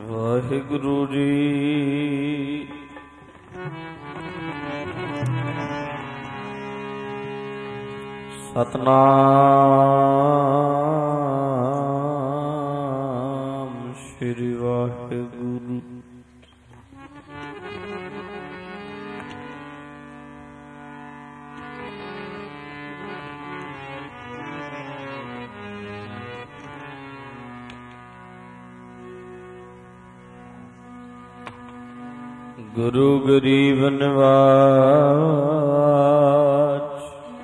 वाहिगुरु जी। सतनाम श्री वाहिगुरु। गुरु गरीब निवाज,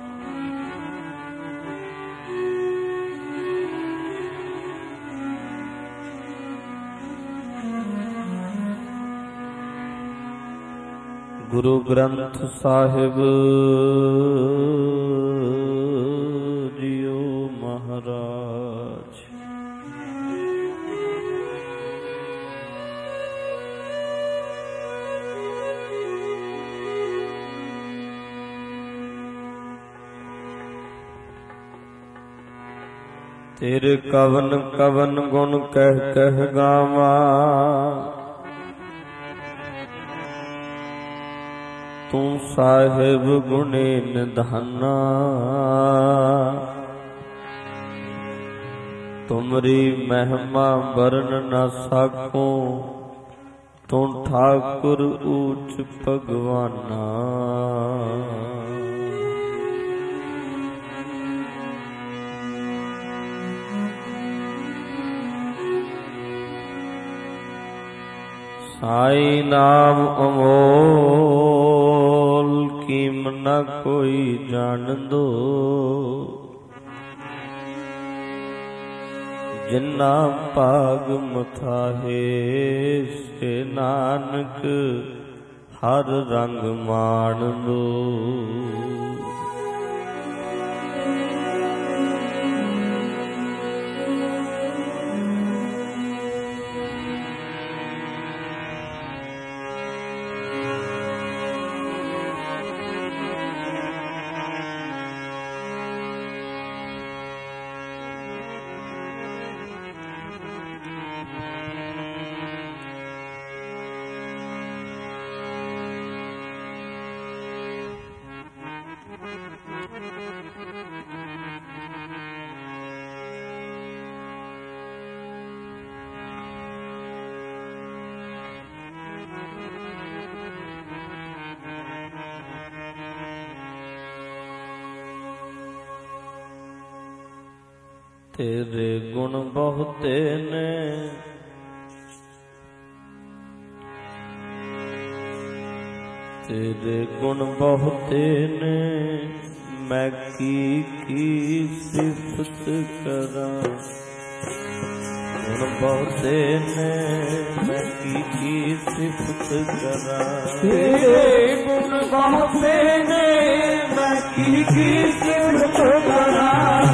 गुरु ग्रंथ साहिब जियो महाराज। तेरे कवन कवन गुण कह कह गावा, तू साहिब गुणे निधाना। तुमरी महिमा वर्ण न साको, तू ठाकुर ऊंच भगवाना। साई नाम अमोल, कीम न कोई जान दो। जिन्ना पाग मथाहे, से नानक हर रंग मान दो। तेरे गुण बहुते ने, तेरे गुण बहुते ने, मैं की सिफत करा। गुण बहुते ने, मैं की सिफत करा। तेरे गुण बहुते ने, मैं की सिफत करा।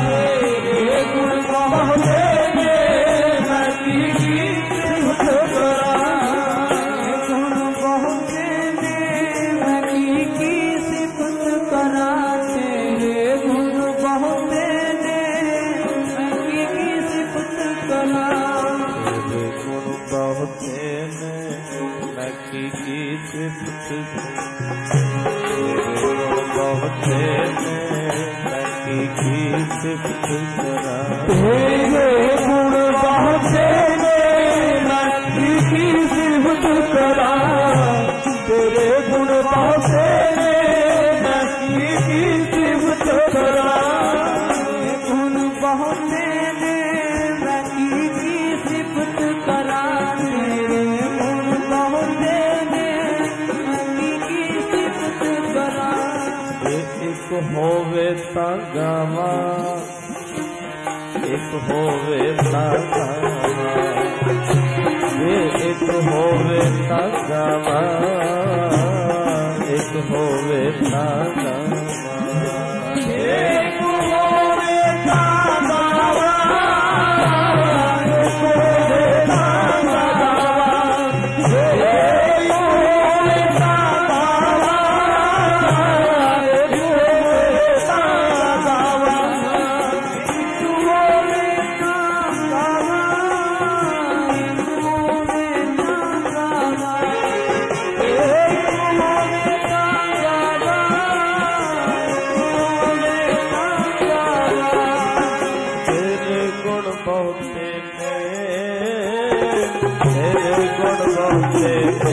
बहुते ने, मैं की सिफत करा। गुण बहुते ने, मैं की सिफत करा। तेरे गुण बहुते ने, मैं की सिफत करा। तेरे गुण बहुते ने, मैं की सिफत बहुते ने, मैं की सिफत करा। तेरे गुण बहुते ने, मैं की सिफत करा। तेरे गुण बहुते ने, मैं की सिफत करा। गुण बहुते ने, मैं की सिफत करा। तेरे गुण बहुते ने, मैं की सिफत करा। एक होवे ता गावा, एक होवे ता गावा। एक होवे ता गावा, एक होवे ता गावा। एक होवे ता गावा, एक होवे ता गावा। एक होवे ता गावा, एक होवे ता गावा। एक होवे ता गावा, एक होवे तेरे गुण बहुते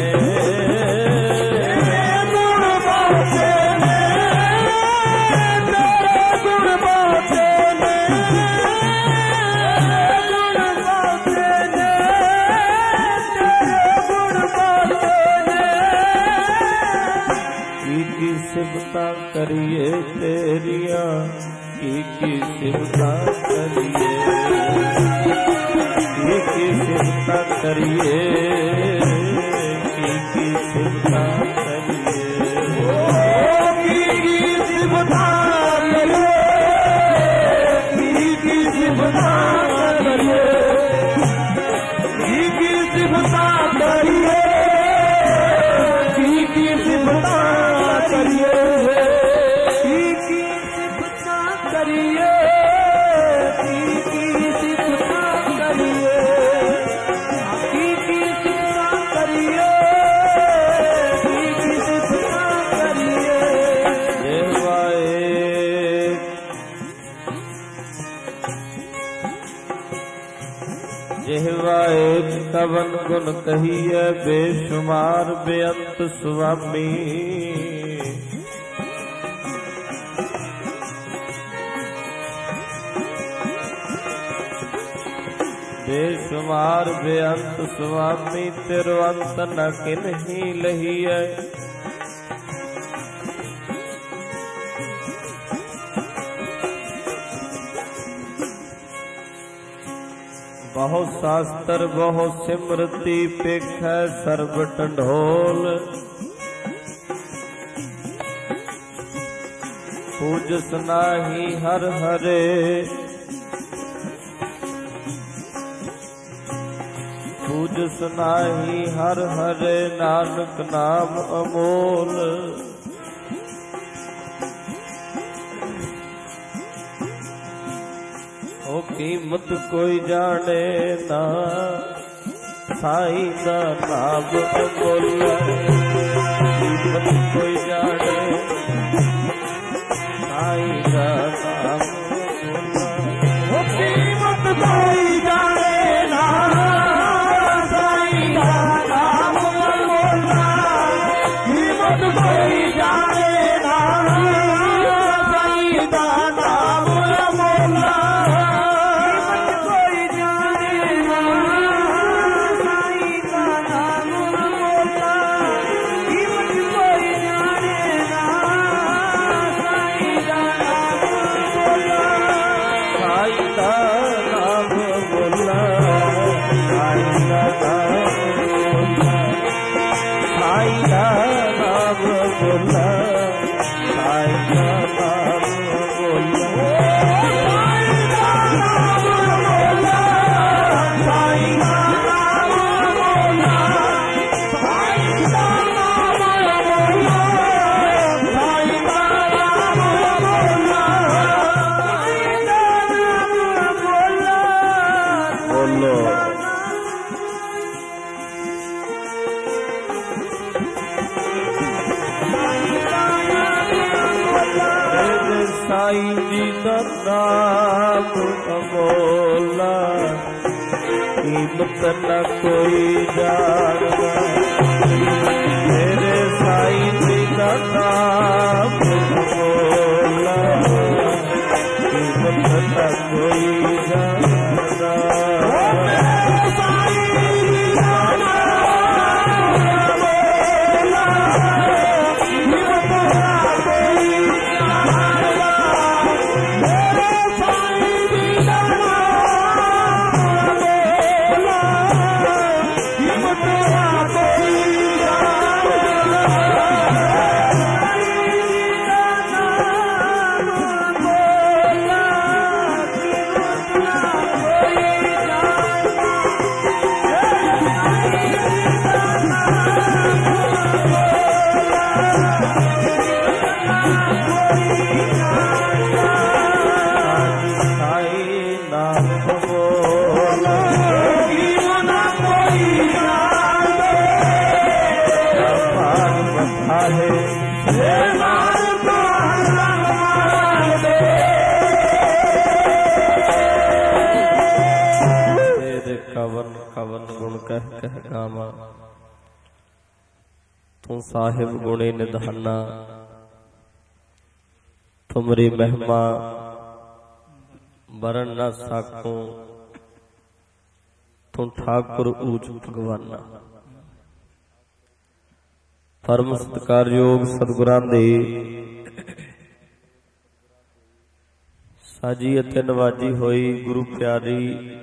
सिफता करिए तेरिया की सिफता करिए की सिफता करिए की सिफता करिए की सिफता करिए की सिफता करिए की सिफता करिए की सिफता करिए की सिफता करिए की सिफता करिए की सिफता करिए की सिफता करिए जेहवाए कवन गुण कहिए बेशुमार बेअंत स्वामी बेशुमार बेअंत स्वामी तेरो अंत न किन्हीं लहिए बहु शास्त्र बहु सिमृति पेख सर्व टंढोल पूजस नाही हर हरे पूजस नाही हर हरे नानक नाम अमोल ओ कीमत कोई जाने ना साईं दा नाम अमोल कीमत कोई जाने साईं दा नाम अमोल ओ कीमत कोई जाने ना साईं दा नाम अमोल कीमत कोई जाने ना साईं दा नाम अमोल साईं जी का नाम अमोला कीमत न कोई जानना मेरे साईं जी का नाम अमोला कीमत न कोई जानना ਕਵਨ ਗੁਣ ਕਹਿ ਕਹਿ ਗਾਵਾਂ। ਤੂੰ ਸਾਹਿਬ ਗੁਣੇ ਨਿਧਾਨਾ, ਤੁਮਰੀ ਮਹਿਮਾ ਵਰਨ ਨਾ ਸਾਕੂੰ। ਤੂੰ ਠਾकुर ਊਚ ਭਗਵਾਨਾ। ਪਰਮ ਸਤਿਕਾਰਯੋਗ ਸਤਿਗੁਰਾਂ ਦੇ ਸਾਜੀ ਅਤੇ ਨਵਾਜੀ ਹੋਈ ਗੁਰੂ ਪਿਆਰੀ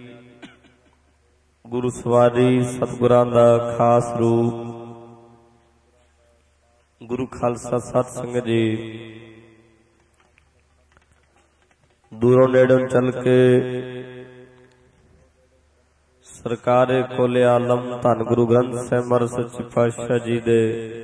ਗੁਰੂ ਸਵਾਰੀ ਸਤਿਗੁਰਾਂ ਦਾ ਖਾਸ ਰੂਪ ਗੁਰੂ ਖਾਲਸਾ ਸਤ ਸੰਗਤ ਜੀ ਦੂਰੋਂ ਨੇੜੋਂ ਚੱਲ ਕੇ ਸਰਕਾਰੇ ਕੋਲੇ ਆਲਮ ਧੰਨ ਗੁਰੂ ਗ੍ਰੰਥ ਸਾਹਿਬ ਮਹਾਰਾਜ ਸੱਚੇ ਪਾਤਸ਼ਾਹ ਜੀ ਦੇ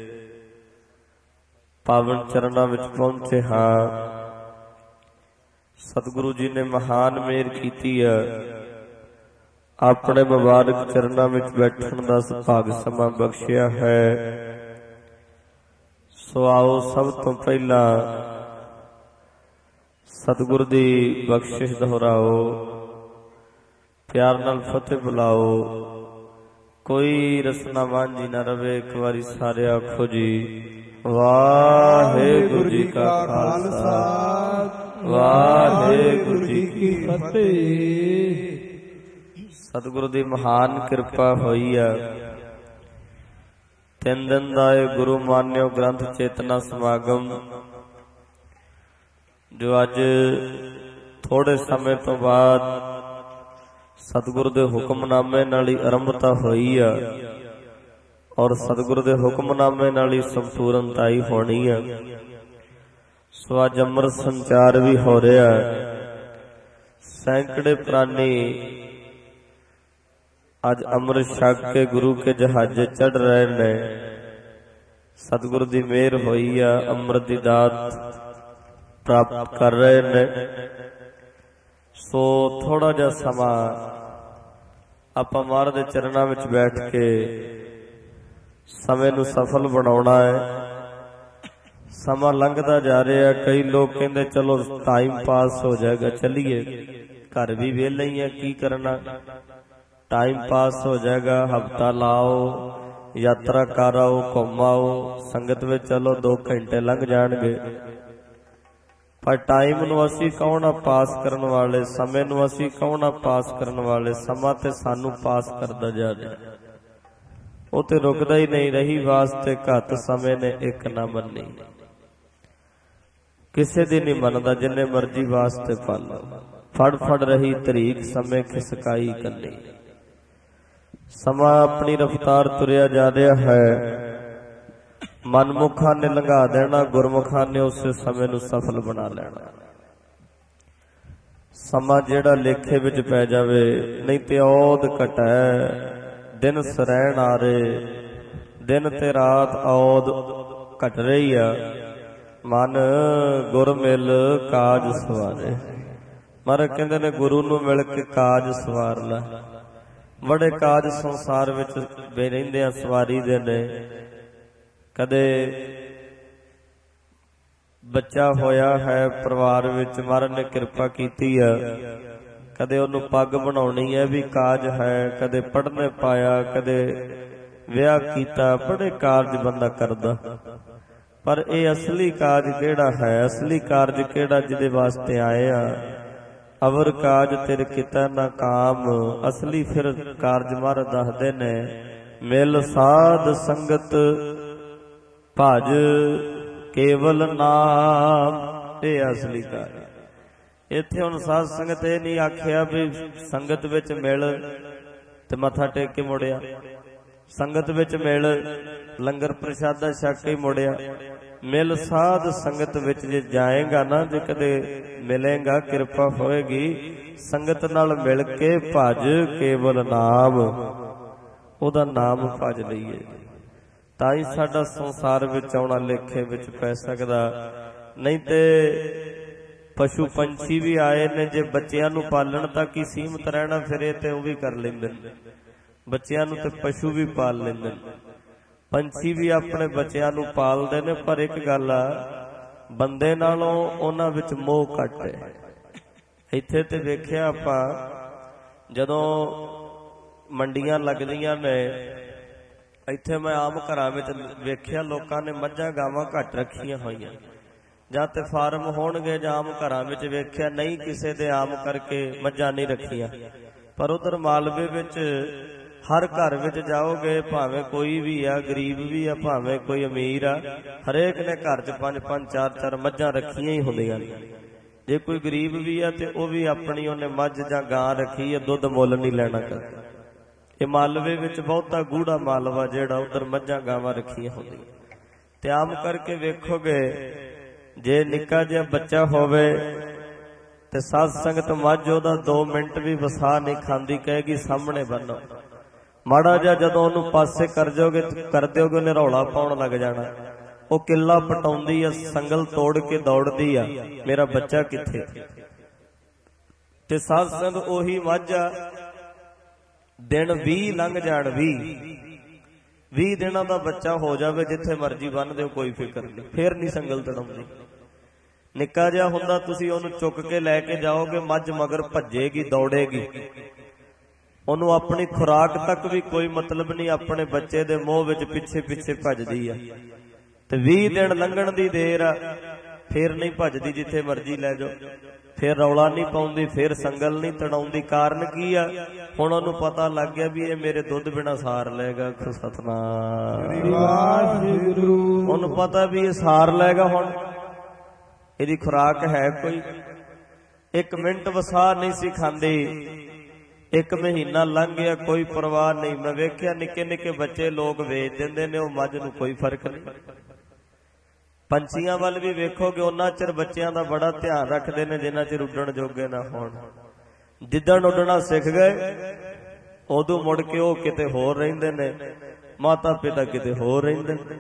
ਪਾਵਨ ਚਰਨਾਂ ਵਿੱਚ ਪਹੁੰਚੇ ਹਾਂ। ਸਤਿਗੁਰੂ ਜੀ ਨੇ ਮਹਾਨ ਮਿਹਰ ਕੀਤੀ ਹੈ, ਆਪਣੇ ਮੁਬਾਰਕ ਚਰਨਾਂ ਵਿੱਚ ਬੈਠਣ ਦਾ ਸੁਭਾਗ ਸਮਾਂ ਬਖਸ਼ਿਆ ਹੈ। ਸੋ ਆਓ ਸਭ ਤੋਂ ਪਹਿਲਾਂ ਸਤਿਗੁਰ ਦੀ ਬਖਸ਼ਿਸ਼ ਦੁਹਰਾਓ, ਪਿਆਰ ਨਾਲ ਫਤਿਹ ਬੁਲਾਓ। ਕੋਈ ਰਸਨਾ ਵਾਂਝੀ ਨਾ ਰਵੇ। ਇੱਕ ਵਾਰੀ ਸਾਰੇ ਆਖੋ ਜੀ ਵਾਹਿਗੁਰੂ ਜੀ ਕਾ ਖਾਲਸਾ ਵਾਹਿਗੁਰੂ ਜੀ ਕੀ ਫਤਿਹ। ਸਤਿਗੁਰੂ ਦੀ ਮਹਾਨ ਕਿਰਪਾ ਹੋਈ ਹੈ। 3 ਦਿਨ ਦਾ ਇਹ ਗੁਰੂ ਮਾਨਿਓ ਗ੍ਰੰਥ ਚੇਤਨਾ ਸਮਾਗਮ ਜੋ ਅੱਜ ਥੋੜੇ ਸਮੇਂ ਤੋਂ ਬਾਅਦ ਸਤਿਗੁਰੂ ਦੇ ਹੁਕਮਨਾਮੇ ਨਾਲ ਹੀ ਆਰੰਭਤਾ ਹੋਈ ਆ ਔਰ ਸਤਿਗੁਰੂ ਦੇ ਹੁਕਮਨਾਮੇ ਨਾਲ ਹੀ ਸੰਪੂਰਨਤਾਈ ਹੋਣੀ ਆ। ਸੋ ਅੱਜ ਅੰਮ੍ਰਿਤ ਸੰਚਾਰ ਵੀ ਹੋ ਰਿਹਾ। ਸੈਂਕੜੇ ਪ੍ਰਾਨੀ ਅੱਜ ਅੰਮ੍ਰਿਤ ਛਕ ਕੇ ਗੁਰੂ ਕੇ ਜਹਾਜ਼ੇ ਚੜ ਰਹੇ ਨੇ। ਸਤਿਗੁਰੂ ਦੀ ਮਿਹਰ ਹੋਈ ਆ, ਅੰਮ੍ਰਿਤ ਦੀ ਦਾਤ ਪ੍ਰਾਪਤ ਕਰ ਰਹੇ ਨੇ। ਸੋ ਥੋੜਾ ਜਿਹਾ ਸਮਾਂ ਆਪਾਂ ਮਹਾਰਾਜ ਦੇ ਚਰਨਾਂ ਵਿੱਚ ਬੈਠ ਕੇ ਸਮੇਂ ਨੂੰ ਸਫਲ ਬਣਾਉਣਾ ਹੈ। ਸਮਾਂ ਲੰਘਦਾ ਜਾ ਰਿਹਾ। ਕਈ ਲੋਕ ਕਹਿੰਦੇ ਚਲੋ ਟਾਈਮ ਪਾਸ ਹੋ ਜਾਏਗਾ, ਚੱਲੀਏ। ਘਰ ਵੀ ਵਿਹਲੇ ਹੀ ਆ, ਕੀ ਕਰਨਾ, ਟਾਈਮ ਪਾਸ ਹੋ ਜਾਏਗਾ। ਹਫਤਾ ਲਾਓ, ਯਾਤਰਾ ਕਰ ਆਓ, ਘੁੰਮ ਆਓ, ਸੰਗਤ ਵਿੱਚ ਚਲੋ 2 ਘੰਟੇ ਲੰਘ ਜਾਣਗੇ। ਪਰ ਟਾਈਮ ਨੂੰ ਅਸੀਂ ਕੌਣ ਆ ਪਾਸ ਕਰਨ ਵਾਲੇ, ਸਮੇਂ ਨੂੰ ਅਸੀਂ ਕੌਣ ਆ ਪਾਸ ਕਰਨ ਵਾਲੇ। ਸਮਾਂ ਤੇ ਸਾਨੂੰ ਪਾਸ ਕਰਦਾ ਜਾ ਰਿਹਾ, ਉਹ ਤੇ ਰੁਕਦਾ ਹੀ ਨਹੀਂ। ਰਹੀ ਵਾਸਤੇ ਘੱਟ ਸਮੇਂ ਨੇ ਇੱਕ ਨਾ ਮੰਨੀ। ਕਿਸੇ ਦੀ ਨਹੀਂ ਮੰਨਦਾ, ਜਿੰਨੇ ਮਰਜੀ ਵਾਸਤੇ ਪਾਲੋ। ਫੜ ਫੜ ਰਹੀ ਤਰੀਕ ਸਮੇਂ ਖਿਸਕਾਈ ਕੱਲੀ। ਸਮਾਂ ਆਪਣੀ ਰਫ਼ਤਾਰ ਤੁਰਿਆ ਜਾ ਰਿਹਾ ਹੈ। ਮਨਮੁਖਾਂ ਨੇ ਲੰਘਾ ਦੇਣਾ, ਗੁਰਮੁਖਾਂ ਨੇ ਉਸੇ ਸਮੇਂ ਨੂੰ ਸਫਲ ਬਣਾ ਲੈਣਾ। ਸਮਾਂ ਜਿਹੜਾ ਲੇਖੇ ਵਿੱਚ ਪੈ ਜਾਵੇ, ਨਹੀਂ ਤੇ ਔਦ ਘਟੈ ਦਿਨ ਸਰੈਣ ਆਰੇ। ਦਿਨ ਤੇ ਰਾਤ ਔਦ ਘਟ ਰਹੀ ਆ। ਮਨ ਗੁਰ ਮਿਲ ਕਾਜ ਸਵਾਰੇ। ਮਹਾਰਾਜ ਕਹਿੰਦੇ ਨੇ ਗੁਰੂ ਨੂੰ ਮਿਲ ਕੇ ਕਾਜ ਸਵਾਰ ਲੈ। ਬੜੇ ਕਾਜ ਸੰਸਾਰ ਵਿੱਚ ਰਹਿੰਦੇ ਆ, ਸਵਾਰੀ ਦੇ ਨੇ। ਕਦੇ ਬੱਚਾ ਹੋਇਆ ਹੈ ਪਰਿਵਾਰ ਵਿੱਚ, ਮਹਾਰਾਜ ਨੇ ਕਿਰਪਾ ਕੀਤੀ ਆ, ਕਦੇ ਉਹਨੂੰ ਪੱਗ ਬਣਾਉਣੀ ਹੈ ਵੀ ਕਾਜ ਹੈ। ਕਦੇ ਪੜ੍ਹਨੇ ਪਾਇਆ, ਕਦੇ ਵਿਆਹ ਕੀਤਾ। ਬੜੇ ਕਾਰਜ ਬੰਦਾ ਕਰਦਾ, ਪਰ ਇਹ ਅਸਲੀ ਕਾਜ ਕਿਹੜਾ ਹੈ? ਅਸਲੀ ਕਾਰਜ ਕਿਹੜਾ ਜਿਹਦੇ ਵਾਸਤੇ ਆਏ ਆ? ਅਵਰ ਕਾਜ ਤੇਰੇ ਕੀਤਾ ਨਾ ਕਾਮ। ਅਸਲੀ ਫਿਰ ਕਾਰਜ ਮਹਾਰਾਜ ਦੱਸਦੇ ਨੇ, ਮਿਲ ਸਾਧ ਸੰਗਤ ਭਜ ਕੇਵਲ ਨਾਮ। ਇਹ ਅਸਲੀ ਕਾਰਜ। ਇੱਥੇ ਹੁਣ ਸਾਧ ਸੰਗਤ ਇਹ ਨਹੀਂ ਆਖਿਆ ਵੀ ਸੰਗਤ ਵਿੱਚ ਮਿਲ ਤੇ ਮੱਥਾ ਟੇਕ ਕੇ ਮੁੜਿਆ, ਸੰਗਤ ਵਿੱਚ ਮਿਲ ਲੰਗਰ ਪ੍ਰਸ਼ਾਦਾ ਛਕ ਕੇ ਮੁੜਿਆ। ਮਿਲ ਸਾਧ ਸੰਗਤ ਵਿੱਚ ਜੇ ਜਾਏਗਾ ਨਾ, ਜੇ ਕਦੇ ਮਿਲੇਗਾ, ਕਿਰਪਾ ਹੋਏਗੀ, ਸੰਗਤ ਨਾਲ ਮਿਲ ਕੇ ਭਜ ਕੇਵਲ ਨਾਮ। ਉਹਦਾ ਨਾਮ ਭਜ ਲਈਏ ਤਾਂ ਹੀ ਸਾਡਾ ਸੰਸਾਰ ਵਿੱਚ ਆਉਣਾ ਲੇਖੇ ਵਿੱਚ ਪੈ ਸਕਦਾ। ਨਹੀਂ ਤੇ ਪਸ਼ੂ ਪੰਛੀ ਵੀ ਆਏ ਨੇ, ਜੇ ਬੱਚਿਆਂ ਨੂੰ ਪਾਲਣ ਤੱਕ ਹੀ ਸੀਮਤ ਰਹਿਣਾ, ਫਿਰ ਇਹ ਤੇ ਉਹ ਵੀ ਕਰ ਲੈਂਦੇ ਨੇ। ਬੱਚਿਆਂ ਨੂੰ ਤੇ ਪਸ਼ੂ ਵੀ ਪਾਲ ਲੈਂਦੇ ਨੇ, ਪੰਛੀ ਵੀ ਆਪਣੇ ਬੱਚਿਆਂ ਨੂੰ ਪਾਲਦੇ ਨੇ। ਪਰ ਇੱਕ ਗੱਲ ਆ, ਬੰਦੇ ਨਾਲੋਂ ਉਹਨਾਂ ਵਿੱਚ ਮੋਹ ਘੱਟ ਹੈ। ਇੱਥੇ ਤੇ ਵੇਖਿਆ ਆਪਾਂ, ਜਦੋਂ ਮੰਡੀਆਂ ਲੱਗਦੀਆਂ ਨੇ, ਇੱਥੇ ਮੈਂ ਆਮ ਘਰਾਂ ਵਿੱਚ ਵੇਖਿਆ ਲੋਕਾਂ ਨੇ ਮੱਝਾਂ ਗਾਵਾਂ ਘੱਟ ਰੱਖੀਆਂ ਹੋਈਆਂ, ਜਾਂ ਤੇ ਫਾਰਮ ਹੋਣਗੇ ਜਾਂ ਆਮ ਘਰਾਂ ਵਿੱਚ ਵੇਖਿਆ ਨਹੀਂ ਕਿਸੇ ਦੇ ਆਮ ਕਰਕੇ ਮੱਝਾਂ ਨਹੀਂ ਰੱਖੀਆਂ। ਪਰ ਉਧਰ ਮਾਲਵੇ ਵਿੱਚ ਹਰ ਘਰ ਵਿੱਚ ਜਾਓਗੇ, ਭਾਵੇਂ ਕੋਈ ਵੀ ਆ, ਗਰੀਬ ਵੀ ਆ, ਭਾਵੇਂ ਕੋਈ ਅਮੀਰ ਆ, ਹਰੇਕ ਨੇ ਘਰ 'ਚ 5-5 4-4 ਮੱਝਾਂ ਰੱਖੀਆਂ ਹੀ ਹੁੰਦੀਆਂ ਨੇ। ਜੇ ਕੋਈ ਗਰੀਬ ਵੀ ਆ ਤੇ ਉਹ ਵੀ ਆਪਣੀ ਉਹਨੇ ਮੱਝ ਜਾਂ ਗਾਂ ਰੱਖੀ ਹੈ, ਦੁੱਧ ਮੁੱਲ ਨਹੀਂ ਲੈਣਾ ਕਰਦਾ। ਇਹ ਮਾਲਵੇ ਵਿੱਚ ਬਹੁਤਾ ਗੂੜਾ ਮਾਲਵਾ ਜਿਹੜਾ ਉਧਰ ਮੱਝਾਂ ਗਾਵਾਂ ਰੱਖੀਆਂ ਹੁੰਦੀਆਂ। ਤੇ ਆਮ ਕਰਕੇ ਵੇਖੋਗੇ ਜੇ ਨਿੱਕਾ ਜਿਹਾ ਬੱਚਾ ਹੋਵੇ ਤੇ ਸਾਧ ਸੰਗਤ ਮੱਝ ਉਹਦਾ 2 ਮਿੰਟ ਵੀ ਵਸਾ ਨਹੀਂ ਖਾਂਦੀ, ਕਹੇਗੀ ਸਾਹਮਣੇ ਬੰਨੋ। ਮਾੜਾ ਜਿਹਾ ਜਦੋਂ ਉਹਨੂੰ ਪਾਸੇ ਕਰ ਦਿਓਗੇ ਉਹਨੇ ਰੌਲਾ ਪਾਉਣ ਲੱਗ ਜਾਣਾ। ਉਹ ਕਿੱਲਾ ਪਟਾਉਂਦੀ ਆ, ਸੰਗਲ ਤੋੜ ਕੇ ਦੌੜਦੀ ਆ, ਮੇਰਾ ਬੱਚਾ ਕਿੱਥੇ। ਤੇ ਸਾਧ ਸੰਗਤ ਉਹੀ ਮੱਝ ਆ, ਦਿਨ 20 ਲੰਘ ਜਾਣ, 20 ਦਿਨਾਂ ਦਾ ਬੱਚਾ ਹੋ ਜਾਵੇ, ਜਿੱਥੇ ਮਰਜ਼ੀ ਬੰਨ ਦਿਓ, ਕੋਈ ਫਿਕਰ ਨਹੀਂ, ਫੇਰ ਨਹੀਂ ਸੰਗਲ ਤੜਾਉਂਦੀ। ਨਿੱਕਾ ਜਿਹਾ ਹੁੰਦਾ, ਤੁਸੀਂ ਉਹਨੂੰ ਚੁੱਕ ਕੇ ਲੈ ਕੇ ਜਾਓਗੇ, ਮੱਝ ਮਗਰ ਭੱਜੇਗੀ, ਦੌੜੇਗੀ। ਉਹਨੂੰ ਆਪਣੀ ਖੁਰਾਕ ਤੱਕ ਵੀ ਕੋਈ ਮਤਲਬ ਨਹੀਂ, ਆਪਣੇ ਬੱਚੇ ਦੇ ਮੋਹ ਵਿੱਚ ਪਿੱਛੇ ਪਿੱਛੇ ਭੱਜਦੀ ਆ। ਤੇ 20 ਦਿਨ ਲੰਘਣ ਦੀ ਦੇਰ ਆ, ਫੇਰ ਨਹੀਂ ਭੱਜਦੀ, ਜਿੱਥੇ ਮਰਜ਼ੀ ਲੈ ਜਾਓ, ਫੇਰ ਰੌਲਾ ਨਹੀਂ ਪਾਉਂਦੀ, ਫੇਰ ਸੰਗਲ ਨਹੀਂ ਤੜਾਉਂਦੀ। ਕਾਰਨ ਕੀ ਆ? ਹੁਣ ਉਹਨੂੰ ਪਤਾ ਲੱਗ ਗਿਆ ਵੀ ਇਹ ਮੇਰੇ ਦੁੱਧ ਬਿਨਾ ਸਾਰ ਲੈਗਾ। ਸਤਨਾਮ ਵਾਹਿਗੁਰੂ। ਉਹਨੂੰ ਪਤਾ ਵੀ ਇਹ ਸਾਰ ਲੈਗਾ, ਹੁਣ ਇਹਦੀ ਖੁਰਾਕ ਹੈ ਕੋਈ। 1 ਮਿੰਟ ਵਸਾ ਨਹੀਂ ਸੀ ਖਾਂਦੀ, 1 ਮਹੀਨਾ ਲੰਘ ਗਿਆ, ਕੋਈ ਪਰਵਾਹ ਨਹੀਂ। ਮੈਂ ਵੇਖਿਆ ਨਿੱਕੇ ਨਿੱਕੇ ਬੱਚੇ ਲੋਕ ਵੇਚ ਦਿੰਦੇ ਨੇ, ਉਹ ਮੱਝ ਨੂੰ ਕੋਈ ਫਰਕ ਨਹੀਂ। ਪੰਛੀਆਂ ਵੱਲ ਵੀ ਵੇਖੋਗੇ, ਉਹਨਾਂ ਚਿਰ ਬੱਚਿਆਂ ਦਾ ਬੜਾ ਧਿਆਨ ਰੱਖਦੇ ਨੇ ਜਿੰਨਾ ਚਿਰ ਉੱਡਣ ਜੋਗੇ ਨਾ ਹੋਣ। ਜਿੱਦਣ ਉੱਡਣਾ ਸਿੱਖ ਗਏ, ਉਦੋਂ ਮੁੜ ਕੇ ਉਹ ਕਿਤੇ ਹੋਰ ਰਹਿੰਦੇ ਨੇ, ਮਾਤਾ ਪਿਤਾ ਕਿਤੇ ਹੋਰ ਰਹਿੰਦੇ ਨੇ।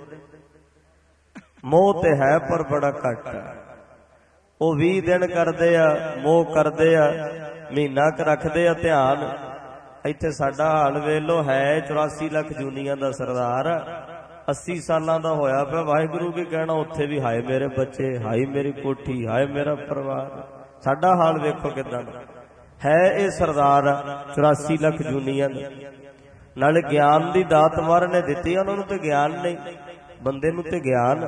ਮੋਹ ਤੇ ਹੈ ਪਰ ਬੜਾ ਘੱਟ ਆ। ਉਹ 20 ਦਿਨ ਕਰਦੇ ਆ, ਮੋਹ ਕਰਦੇ ਆ, ਮਹੀਨਾ ਕ ਰੱਖਦੇ ਆ ਧਿਆਨ। ਇੱਥੇ ਸਾਡਾ ਹਾਲ ਵੇਖ ਲੋ, ਹੈ 84 ਲੱਖ ਜੂਨੀਆਂ ਦਾ ਸਰਦਾਰ, 80 ਸਾਲਾਂ ਦਾ ਹੋਇਆ ਪਿਆ। ਵਾਹਿਗੁਰੂ ਕੀ ਕਹਿਣਾ, ਉੱਥੇ ਵੀ ਹਾਏ ਮੇਰੇ ਬੱਚੇ, ਹਾਏ ਮੇਰੀ ਕੋਠੀ, ਹਾਏ ਮੇਰਾ ਪਰਿਵਾਰ। ਸਾਡਾ ਹਾਲ ਵੇਖੋ ਕਿਦਾਂ ਹੈ। ਇਹ ਸਰਦਾਰ 84 ਲੱਖ ਜੂਨੀਆਂ ਦਾ, ਨਾਲੇ ਗਿਆਨ ਦੀ ਦਾਤ ਮਹਾਰਾਜ ਨੇ ਦਿੱਤੀ, ਉਹਨਾਂ ਨੂੰ ਤੇ ਗਿਆਨ ਨਹੀਂ, ਬੰਦੇ ਨੂੰ ਤੇ ਗਿਆਨ।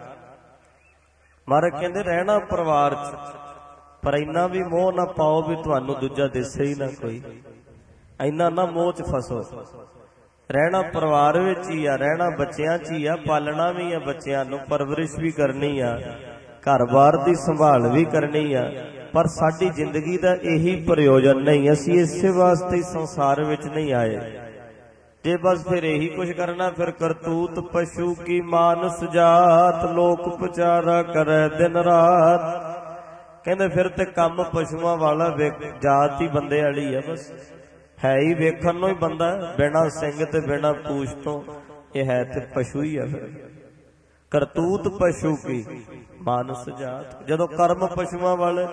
ਮਹਾਰਾਜ ਕਹਿੰਦੇ ਰਹਿਣਾ ਪਰਿਵਾਰ 'ਚ, ਪਰ ਇੰਨਾ ਵੀ ਮੋਹ ਨਾ ਪਾਓ ਵੀ ਤੁਹਾਨੂੰ ਦੂਜਾ ਦਿਸੇ ਹੀ ਨਾ ਕੋਈ। ਇੰਨਾ ਨਾ ਮੋਹ 'ਚ ਫਸੋ। ਰਹਿਣਾ ਪਰਿਵਾਰ ਵਿੱਚ ਹੀ ਆ, ਰਹਿਣਾ ਬੱਚਿਆਂ 'ਚ ਹੀ ਆ, ਪਾਲਣਾ ਵੀ ਆ ਬੱਚਿਆਂ ਨੂੰ, ਪਰਵਰਿਸ਼ ਵੀ ਕਰਨੀ ਆ, ਘਰ-ਬਾਰ ਦੀ ਸੰਭਾਲ ਵੀ ਕਰਨੀ ਆ। ਪਰ ਸਾਡੀ ਜ਼ਿੰਦਗੀ ਦਾ ਇਹੀ ਪ੍ਰਯੋਜਨ ਨਹੀਂ, ਅਸੀਂ ਇਸੇ ਵਾਸਤੇ ਸੰਸਾਰ ਵਿੱਚ ਨਹੀਂ ਆਏ। ਜੇ ਬਸ ਫਿਰ ਇਹੀ ਕੁਝ ਕਰਨਾ, ਫਿਰ ਕਰਤੂਤ ਪਸ਼ੂ ਕੀ ਮਾਨਸ ਜਾਤ, ਲੋਕ ਪੁਚਾਰਾ ਕਰੇ ਦਿਨ ਰਾਤ। ਕਹਿੰਦੇ ਫਿਰ ਤੇ ਕੰਮ ਪਸ਼ੂਆਂ ਵਾਲਾ, ਜਾਤ ਹੀ ਬੰਦੇ ਵਾਲੀ ਆ, ਬਸ ਹੈ ਹੀ ਵੇਖਣ ਨੂੰ ਹੀ ਬੰਦਾ, ਬਿਨਾਂ ਸਿੰਘ ਤੇ ਬਿਨਾਂ ਪੂਛ ਤੋਂ। ਇਹ ਹੈ ਤੇ ਪਸ਼ੂ ਹੀ ਆ। ਫਿਰ ਕਰਤੂਤ ਪਸ਼ੂ ਕੀ ਮਾਨਸ ਜਾਤ, ਜਦੋਂ ਕਰਮ ਪਸ਼ੂਆਂ ਵਾਲੇ।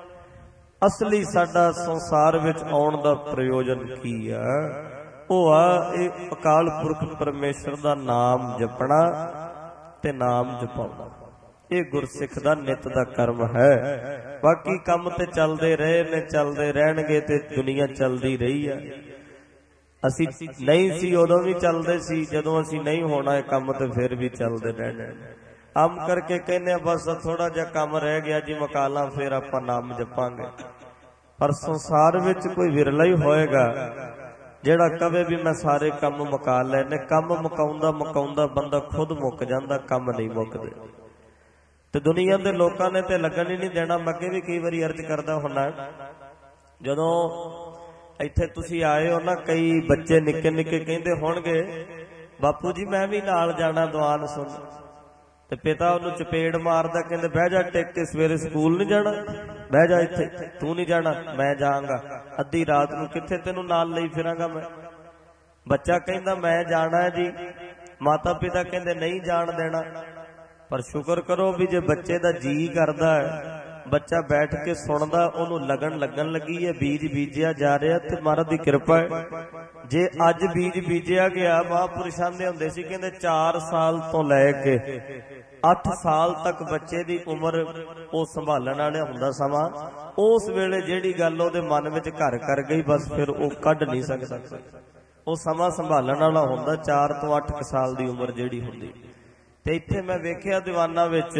ਅਸਲੀ ਸਾਡਾ ਸੰਸਾਰ ਵਿੱਚ ਆਉਣ ਦਾ ਪ੍ਰਯੋਜਨ ਕੀ ਆ? ਉਹ ਆ ਇਹ ਅਕਾਲ ਪੁਰਖ ਪਰਮੇਸ਼ਰ ਦਾ ਨਾਮ ਜਪਣਾ ਤੇ ਨਾਮ ਜਪਾਉਣਾ। ਇਹ ਗੁਰਸਿੱਖ ਦਾ ਨਿਤ ਦਾ ਕਰਮ ਹੈ। ਬਾਕੀ ਕੰਮ ਤੇ ਚੱਲਦੇ ਰਹੇ ਨੇ, ਚੱਲਦੇ ਰਹਿਣਗੇ, ਤੇ ਦੁਨੀਆ ਚੱਲਦੀ ਰਹੀ ਆ। ਅਸੀਂ ਨਹੀਂ ਸੀ ਉਦੋਂ ਵੀ ਚੱਲਦੇ ਸੀ, ਜਦੋਂ ਅਸੀਂ ਨਹੀਂ ਹੋਣਾ ਇਹ ਕੰਮ ਤੇ ਫਿਰ ਵੀ ਚੱਲਦੇ ਰਹਿਣੇ। ਆਮ ਕਰਕੇ ਕਹਿੰਦੇ ਬਸ ਥੋੜਾ ਜਿਹਾ ਕੰਮ ਰਹਿ ਗਿਆ ਜੀ, ਮੁਕਾ ਲਾਂ, ਫਿਰ ਆਪਾਂ ਨਾਮ ਜਪਾਂਗੇ। ਪਰ ਸੰਸਾਰ ਵਿੱਚ ਕੋਈ ਵਿਰਲਾ ਹੀ ਹੋਏਗਾ ਜਿਹੜਾ ਕਵੇ ਵੀ ਮੈਂ ਸਾਰੇ ਕੰਮ ਮੁਕਾ ਲੈਣੇ। ਕੰਮ ਮੁਕਾਉਂਦਾ ਮੁਕਾਉਂਦਾ ਬੰਦਾ ਖੁਦ ਮੁੱਕ ਜਾਂਦਾ, ਕੰਮ ਨਹੀਂ ਮੁੱਕਦੇ। ਤੇ ਦੁਨੀਆ ਦੇ ਲੋਕਾਂ ਨੇ ਤੇ ਲੱਗਣ ਹੀ ਨਹੀਂ ਦੇਣਾ। ਮੈਂ ਅੱਗੇ ਵੀ ਕਈ ਵਾਰੀ ਅਰਜ਼ ਕਰਦਾ ਹੁੰਦਾ, ਜਦੋਂ ਇੱਥੇ ਤੁਸੀਂ ਆਏ ਹੋ ਨਾ, ਕਈ ਬੱਚੇ ਨਿੱਕੇ ਨਿੱਕੇ ਕਹਿੰਦੇ ਹੋਣਗੇ ਬਾਪੂ ਜੀ ਮੈਂ ਵੀ ਨਾਲ ਜਾਣਾ ਦੀਵਾਨ ਸੁਣ। ਤੇ ਪਿਤਾ ਉਹਨੂੰ ਚਪੇੜ ਮਾਰਦਾ, ਕਹਿੰਦੇ ਬਹਿ ਜਾ ਟਿਕ ਕੇ, ਸਵੇਰੇ ਸਕੂਲ ਨਹੀਂ ਜਾਣਾ, ਬਹਿ ਜਾ ਇੱਥੇ, ਤੂੰ ਨਹੀਂ ਜਾਣਾ ਮੈਂ ਜਾਵਾਂਗਾ। ਅੱਧੀ ਰਾਤ ਨੂੰ ਕਿੱਥੇ ਤੈਨੂੰ ਨਾਲ ਲਈ ਫਿਰਾਂਗਾ ਮੈਂ। ਬੱਚਾ ਕਹਿੰਦਾ ਮੈਂ ਜਾਣਾ ਜੀ, ਮਾਤਾ ਪਿਤਾ ਕਹਿੰਦੇ ਨਹੀਂ ਜਾਣ ਦੇਣਾ। ਪਰ ਸ਼ੁਕਰ ਕਰੋ ਵੀ ਜੇ ਬੱਚੇ ਦਾ ਜੀ ਕਰਦਾ ਹੈ, ਬੱਚਾ ਬੈਠ ਕੇ ਸੁਣਦਾ, ਉਹਨੂੰ ਲੱਗਣ ਲੱਗੀ ਹੈ, ਬੀਜ ਬੀਜਿਆ ਜਾ ਰਿਹਾ, ਤੇ ਮਹਾਰਾਜ ਦੀ ਕਿਰਪਾ ਹੈ। ਜੇ ਅੱਜ ਬੀਜ ਬੀਜਿਆ ਗਿਆ, ਮਹਾਂਪੁਰਸ਼ਾਂ ਦੇ ਹੁੰਦੇ ਸੀ ਕਹਿੰਦੇ 4 ਸਾਲ ਤੋਂ ਲੈ ਕੇ 8 ਸਾਲ ਤੱਕ ਬੱਚੇ ਦੀ ਉਮਰ ਉਹ ਸੰਭਾਲਣ ਵਾਲਾ ਹੁੰਦਾ ਸਮਾਂ। ਉਸ ਵੇਲੇ ਜਿਹੜੀ ਗੱਲ ਉਹਦੇ ਮਨ ਵਿੱਚ ਘਰ ਕਰ ਗਈ, ਬਸ ਫਿਰ ਉਹ ਕੱਢ ਨਹੀਂ ਸਕਦਾ। ਉਹ ਸਮਾਂ ਸੰਭਾਲਣ ਵਾਲਾ ਹੁੰਦਾ 4 ਤੋਂ 8 ਸਾਲ ਦੀ ਉਮਰ ਜਿਹੜੀ ਹੁੰਦੀ। ਤੇ ਇੱਥੇ ਮੈਂ ਵੇਖਿਆ ਦੀਵਾਨਾਂ ਵਿੱਚ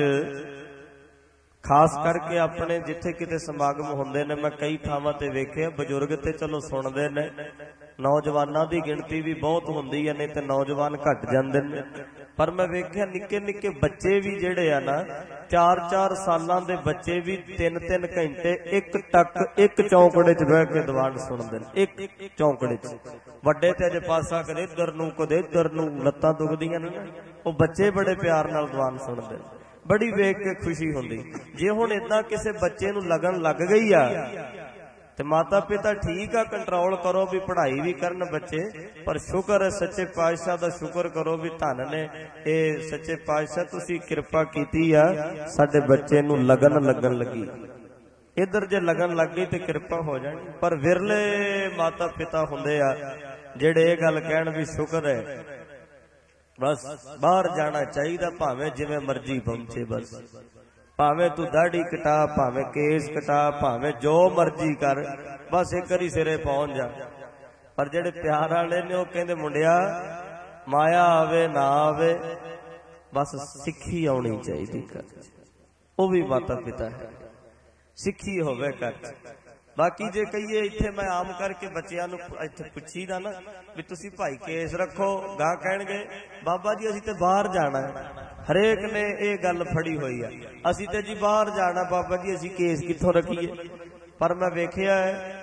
ਖਾਸ ਕਰਕੇ ਆਪਣੇ ਜਿੱਥੇ ਕਿਤੇ ਸਮਾਗਮ ਹੁੰਦੇ ਨੇ, ਮੈਂ ਕਈ ਥਾਵਾਂ ਤੇ ਵੇਖਿਆ ਬਜ਼ੁਰਗ ਤੇ ਚਲੋ ਸੁਣਦੇ ਨੇ, ਨੌਜਵਾਨਾਂ ਦੀ ਗਿਣਤੀ ਵੀ ਬਹੁਤ ਹੁੰਦੀ ਹੈ, ਨਹੀਂ ਤੇ ਨੌਜਵਾਨ ਘਟ ਜਾਂਦੇ ਨੇ। ਪਰ ਮੈਂ ਵੇਖਿਆ ਨਿੱਕੇ ਨਿੱਕੇ ਬੱਚੇ ਵੀ ਜਿਹੜੇ ਆ ਨਾ, 4-4 ਸਾਲਾਂ ਦੇ ਬੱਚੇ ਵੀ 3-3 ਘੰਟੇ ਇੱਕ ਟੱਕ ਇੱਕ ਚੌਂਕੜੇ 'ਚ ਬਹਿ ਕੇ ਦੀਵਾਨ ਸੁਣਦੇ ਨੇ, ਇੱਕ ਚੌਂਕੜੇ 'ਚ। ਵੱਡੇ ਤੇ ਅਜੇ ਪਾਸਾ ਕਦੇ ਇੱਧਰ ਨੂੰ ਕਦੇ ਇੱਧਰ ਨੂੰ, ਲੱਤਾਂ ਦੁਖਦੀਆਂ ਨੇ, ਉਹ ਬੱਚੇ ਬੜੇ ਪਿਆਰ ਨਾਲ ਦੀਵਾਨ ਸੁਣਦੇ ਨੇ। ਬੜੀ ਵੇਖ ਕੇ ਖੁਸ਼ੀ ਹੁੰਦੀ। ਜੇ ਹੁਣ ਏਦਾਂ ਕਿਸੇ ਬੱਚੇ ਨੂੰ ਲੱਗਣ ਲੱਗ ਗਈ ਆ ਤੇ ਮਾਤਾ ਪਿਤਾ ਠੀਕ ਆ, ਕੰਟਰੋਲ ਕਰੋ ਵੀ ਪੜ੍ਹਾਈ ਵੀ ਕਰਨ ਬੱਚੇ, ਪਰ ਸ਼ੁਕਰ ਹੈ ਸੱਚੇ ਪਾਤਸ਼ਾਹ ਦਾ, ਸ਼ੁਕਰ ਕਰੋ ਵੀ ਧੰਨ ਨੇ ਇਹ ਸੱਚੇ ਪਾਤਸ਼ਾਹ, ਤੁਸੀਂ ਕਿਰਪਾ ਕੀਤੀ ਆ ਸਾਡੇ ਬੱਚੇ ਨੂੰ ਲੱਗਣ ਲੱਗੀ। ਇੱਧਰ ਜੇ ਲੱਗਣ ਲੱਗ ਗਈ ਤੇ ਕਿਰਪਾ ਹੋ ਜਾਣੀ। ਪਰ ਵਿਰਲੇ ਮਾਤਾ ਪਿਤਾ ਹੁੰਦੇ ਆ ਜਿਹੜੇ ਇਹ ਗੱਲ ਕਹਿਣ ਵੀ ਸ਼ੁਕਰ ਹੈ, ਬਸ ਬਾਹਰ ਜਾਣਾ ਚਾਹੀਦਾ, ਭਾਵੇਂ ਜਿਵੇਂ ਮਰਜ਼ੀ ਪਹੁੰਚੇ, ਬਸ ਭਾਵੇਂ ਤੂੰ ਦਾੜੀ ਕਟਾ, ਭਾਵੇਂ ਕੇਸ ਕਟਾ, ਭਾਵੇਂ ਜੋ ਮਰਜ਼ੀ ਕਰ, ਬਸ ਇੱਕ ਵਾਰੀ ਸਿਰੇ ਪਹੁੰਚ ਜਾ। ਪਰ ਜਿਹੜੇ ਪਿਆਰ ਵਾਲੇ ਨੇ ਉਹ ਕਹਿੰਦੇ ਮੁੰਡਿਆ ਮਾਇਆ ਆਵੇ ਨਾ ਆਵੇ, ਬਸ ਸਿੱਖੀ ਆਉਣੀ ਚਾਹੀਦੀ ਘਰ 'ਚ। ਉਹ ਵੀ ਮਾਤਾ ਪਿਤਾ ਹੈ, ਸਿੱਖੀ ਹੋਵੇ ਘਰ 'ਚ। ਬਾਕੀ ਜੇ ਕਹੀਏ ਇੱਥੇ ਮੈਂ ਆਮ ਕਰਕੇ ਬੱਚਿਆਂ ਨੂੰ ਇੱਥੇ ਪੁੱਛੀਦਾ ਨਾ ਵੀ ਤੁਸੀਂ ਭਾਈ ਕੇਸ ਰੱਖੋ, ਗਾਂ ਕਹਿਣਗੇ ਬਾਬਾ ਜੀ ਅਸੀਂ ਤੇ ਬਾਹਰ ਜਾਣਾ। ਹਰੇਕ ਨੇ ਇਹ ਗੱਲ ਫੜੀ ਹੋਈ ਆ, ਅਸੀਂ ਤੇ ਜੀ ਬਾਹਰ ਜਾਣਾ ਬਾਬਾ ਜੀ, ਅਸੀਂ ਕੇਸ ਕਿੱਥੋਂ ਰੱਖੀਏ। ਪਰ ਮੈਂ ਵੇਖਿਆ ਹੈ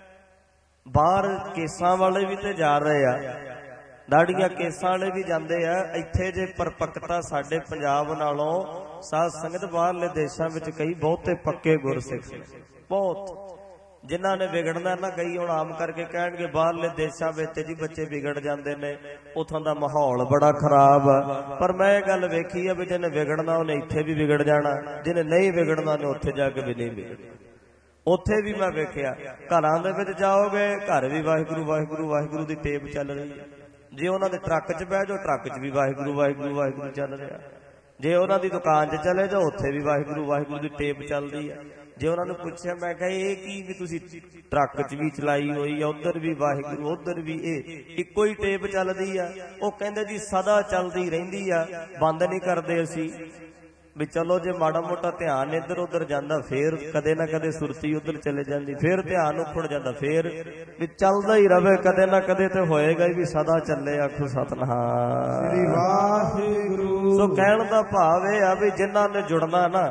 ਬਾਹਰ ਕੇਸਾਂ ਵਾਲੇ ਵੀ ਤੇ ਜਾ ਰਹੇ ਆ, ਦਾੜੀਆਂ ਕੇਸਾਂ ਵਾਲੇ ਵੀ ਜਾਂਦੇ ਆ। ਇੱਥੇ ਜੇ ਪਰਪੱਕਤਾ ਸਾਡੇ ਪੰਜਾਬ ਨਾਲੋਂ ਸਾਧ ਸੰਗਤ ਬਾਹਰਲੇ ਦੇਸ਼ਾਂ ਵਿੱਚ ਕਈ ਬਹੁਤੇ ਪੱਕੇ ਗੁਰਸਿੱਖ, ਬਹੁਤ ਜਿਨ੍ਹਾਂ ਨੇ ਵਿਗੜਨਾ ਨਾ, ਕਈ ਹੁਣ ਆਮ ਕਰਕੇ ਕਹਿਣਗੇ ਬਾਹਰਲੇ ਦੇਸ਼ਾਂ ਵਿੱਚ ਜੀ ਬੱਚੇ ਵਿਗੜ ਜਾਂਦੇ ਨੇ, ਉਥੋਂ ਦਾ ਮਾਹੌਲ ਬੜਾ ਖਰਾਬ ਆ। ਪਰ ਮੈਂ ਇਹ ਗੱਲ ਵੇਖੀ ਆ ਵੀ ਜਿਹਨੇ ਵਿਗੜਨਾ ਉਹਨੇ ਇੱਥੇ ਵੀ ਵਿਗੜ ਜਾਣਾ, ਜਿਹਨੇ ਨਹੀਂ ਵਿਗੜਨਾ ਉਹਨੇ ਉੱਥੇ ਜਾ ਕੇ ਵੀ ਨਹੀਂ ਵਿਗੜਨਾ। ਉੱਥੇ ਵੀ ਮੈਂ ਵੇਖਿਆ ਘਰਾਂ ਦੇ ਵਿੱਚ ਜਾਓਗੇ, ਘਰ ਵੀ ਵਾਹਿਗੁਰੂ ਵਾਹਿਗੁਰੂ ਵਾਹਿਗੁਰੂ ਦੀ ਟੇਪ ਚੱਲ ਰਹੀ ਹੈ। ਜੇ ਉਹਨਾਂ ਦੇ ਟਰੱਕ 'ਚ ਬਹਿ ਜਾਓ, ਟਰੱਕ 'ਚ ਵੀ ਵਾਹਿਗੁਰੂ ਵਾਹਿਗੁਰੂ ਵਾਹਿਗੁਰੂ ਚੱਲ ਰਿਹਾ। ਜੇ ਉਹਨਾਂ ਦੀ ਦੁਕਾਨ 'ਚ ਚਲੇ ਜਾਓ, ਉੱਥੇ ਵੀ ਵਾਹਿਗੁਰੂ ਵਾਹਿਗੁਰੂ ਦੀ ਟੇਪ ਚੱਲਦੀ ਹੈ। ਜੇ ਉਹਨਾਂ ਨੂੰ ਪੁੱਛਿਆ ਮੈਂ ਕਿਹਾ ਇਹ ਕੀ ਵੀ ਤੁਸੀਂ ਟਰੱਕ 'ਚ ਵੀ ਚਲਾਈ ਹੋਈ ਆ, ਉੱਧਰ ਵੀ ਵਾਹਿਗੁਰੂ ਉੱਧਰ ਵੀ, ਇਹ ਇੱਕੋ ਹੀ ਟੇਪ ਚੱਲਦੀ ਆ। ਉਹ ਕਹਿੰਦੇ ਜੀ ਸਦਾ ਚੱਲਦੀ ਰਹਿੰਦੀ ਆ, ਬੰਦ ਨਹੀਂ ਕਰਦੇ ਅਸੀਂ। ਵੀ ਚਲੋ ਜੇ ਮਾੜਾ ਮੋਟਾ ਧਿਆਨ ਇੱਧਰ ਉੱਧਰ ਜਾਂਦਾ, ਫੇਰ ਕਦੇ ਨਾ ਕਦੇ ਸੁਰਤੀ ਉੱਧਰ ਚਲੇ ਜਾਂਦੀ, ਫੇਰ ਧਿਆਨ ਉੱਖੜ ਜਾਂਦਾ, ਫੇਰ ਵੀ ਚੱਲਦਾ ਹੀ ਰਵੇ, ਕਦੇ ਨਾ ਕਦੇ ਤੇ ਹੋਏਗਾ ਹੀ ਵੀ ਸਦਾ ਚੱਲੇ। ਆਖੋ ਸਤਿਨਾਮ ਸ੍ਰੀ ਵਾਹਿਗੁਰੂ। ਸੋ ਕਹਿਣ ਦਾ ਭਾਵ ਇਹ ਆ ਵੀ ਜਿਨ੍ਹਾਂ ਨੇ ਜੁੜਨਾ ਨਾ,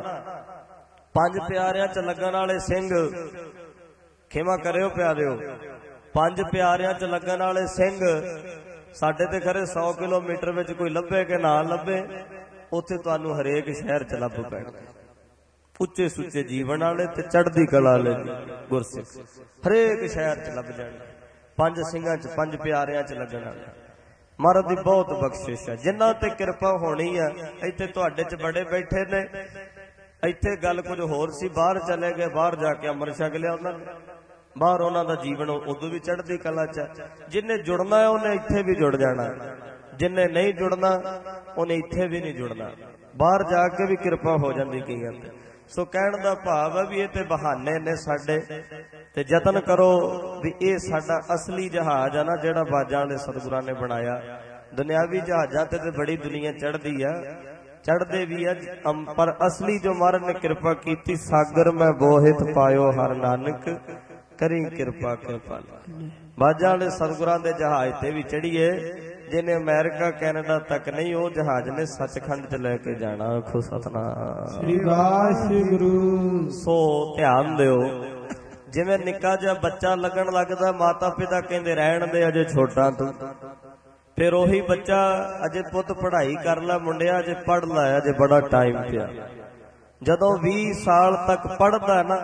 5 ਪਿਆਰਿਆਂ 'ਚ ਲੱਗਣ ਵਾਲੇ ਸਿੰਘ, ਖਿਮਾ ਕਰਿਓ ਪਿਆਰਿਓ, 5 ਪਿਆਰਿਆਂ 'ਚ ਲੱਗਣ ਵਾਲੇ ਸਿੰਘ ਸਾਡੇ ਤੇ ਖਰੇ 100 ਕਿਲੋਮੀਟਰ ਵਿੱਚ ਕੋਈ ਲੱਭੇ ਕਿ ਨਾ ਲੱਭੇ, ਉੱਥੇ ਤੁਹਾਨੂੰ ਹਰੇਕ ਸ਼ਹਿਰ 'ਚ ਲੱਭ ਪੈਣਗੇ। ਉੱਚੇ ਸੁੱਚੇ ਜੀਵਨ ਵਾਲੇ ਤੇ ਚੜ੍ਹਦੀ ਕਲਾ ਵਾਲੇ ਗੁਰਸਿੱਖ ਹਰੇਕ ਸ਼ਹਿਰ 'ਚ ਲੱਭ ਜਾਣਗੇ। 5 ਸਿੰਘਾਂ 'ਚ, 5 ਪਿਆਰਿਆਂ 'ਚ ਲੱਗਣ ਵਾਲੇ ਮਹਾਰਾਜ ਦੀ ਬਹੁਤ ਬਖਸ਼ਿਸ਼ ਹੈ। ਜਿਨ੍ਹਾਂ ਤੇ ਕਿਰਪਾ ਹੋਣੀ ਆ, ਇੱਥੇ ਤੁਹਾਡੇ 'ਚ ਬੜੇ ਬੈਠੇ ਨੇ। ਇੱਥੇ ਗੱਲ ਕੁਝ ਹੋਰ ਸੀ, ਬਾਹਰ ਚਲੇ ਗਏ, ਬਾਹਰ ਜਾ ਕੇ ਅੰਮ੍ਰਿਤ ਛਕ ਲਿਆ ਉਹਨਾਂ ਨੇ, ਬਾਹਰ ਉਹਨਾਂ ਦਾ ਜੀਵਨ ਉਦੋਂ ਵੀ ਚੜ੍ਹਦੀ ਕਲਾ 'ਚ। ਜਿੰਨੇ ਜੁੜਨਾ ਹੈ ਉਹਨੇ ਇੱਥੇ ਵੀ ਜੁੜ ਜਾਣਾ, ਜਿੰਨੇ ਨਹੀਂ ਜੁੜਨਾ ਉਹਨੇ ਇੱਥੇ ਵੀ ਨਹੀਂ ਜੁੜਨਾ, ਬਾਹਰ ਜਾ ਕੇ ਵੀ ਕਿਰਪਾ ਹੋ ਜਾਂਦੀ ਕਈਆਂ ਤੇ। ਸੋ ਕਹਿਣ ਦਾ ਭਾਵ ਹੈ ਵੀ ਇਹ ਤੇ ਬਹਾਨੇ ਨੇ ਸਾਡੇ, ਤੇ ਯਤਨ ਕਰੋ ਵੀ ਇਹ ਸਾਡਾ ਅਸਲੀ ਜਹਾਜ਼ ਆ ਨਾ, ਜਿਹੜਾ ਬਾਜਾਂ ਵਾਲੇ ਸਤਿਗੁਰਾਂ ਨੇ ਬਣਾਇਆ। ਦੁਨਿਆਵੀ ਜਹਾਜ਼ਾਂ ਤੇ ਬੜੀ ਦੁਨੀਆ ਚੜ੍ਹਦੀ ਆ, ਚੜ੍ਹਦੇ ਵੀ ਆ, ਪਰ ਅਸਲੀ ਜੋ ਮਹਾਰਾਜ ਨੇ ਕਿਰਪਾ ਕੀਤੀ, ਸਾਗਰ ਮੈਂ ਬੋਹਿਤ ਪਾਇਓ ਹਰ ਨਾਨਕ ਕਰੀ ਕਿਰਪਾ ਕਿਰਪਾਲ। ਬਾਜਾਂ ਵਾਲੇ ਸਤਿਗੁਰਾਂ ਦੇ ਜਹਾਜ਼ ਤੇ ਵੀ ਚੜੀਏ, ਜਿਹਨੇ ਅਮਰੀਕਾ ਕੈਨੇਡਾ ਤੱਕ ਨਹੀਂ, ਉਹ ਜਹਾਜ਼ ਨੇ ਸੱਚਖੰਡ 'ਚ ਲੈ ਕੇ ਜਾਣਾ। ਆਖੋ ਸਤਿਨਾਮ ਸ੍ਰੀ ਵਾਹਿਗੁਰੂ। ਸੋ ਧਿਆਨ ਦਿਓ, ਜਿਵੇਂ ਨਿੱਕਾ ਜਿਹਾ ਬੱਚਾ ਲੱਗਣ ਲੱਗਦਾ, ਮਾਤਾ ਪਿਤਾ ਕਹਿੰਦੇ ਰਹਿਣ ਦੇ ਅਜੇ ਛੋਟਾ ਤੂੰ, ਫਿਰ ਉਹੀ ਬੱਚਾ ਅਜੇ ਪੁੱਤ ਪੜ੍ਹਾਈ ਕਰ ਲੈ ਮੁੰਡਿਆ, ਅਜੇ ਪੜ੍ਹ ਲੈ, ਅਜੇ ਬੜਾ ਟਾਈਮ ਪਿਆ। ਜਦੋਂ 20 ਸਾਲ ਤੱਕ ਪੜ੍ਹਦਾ ਨਾ,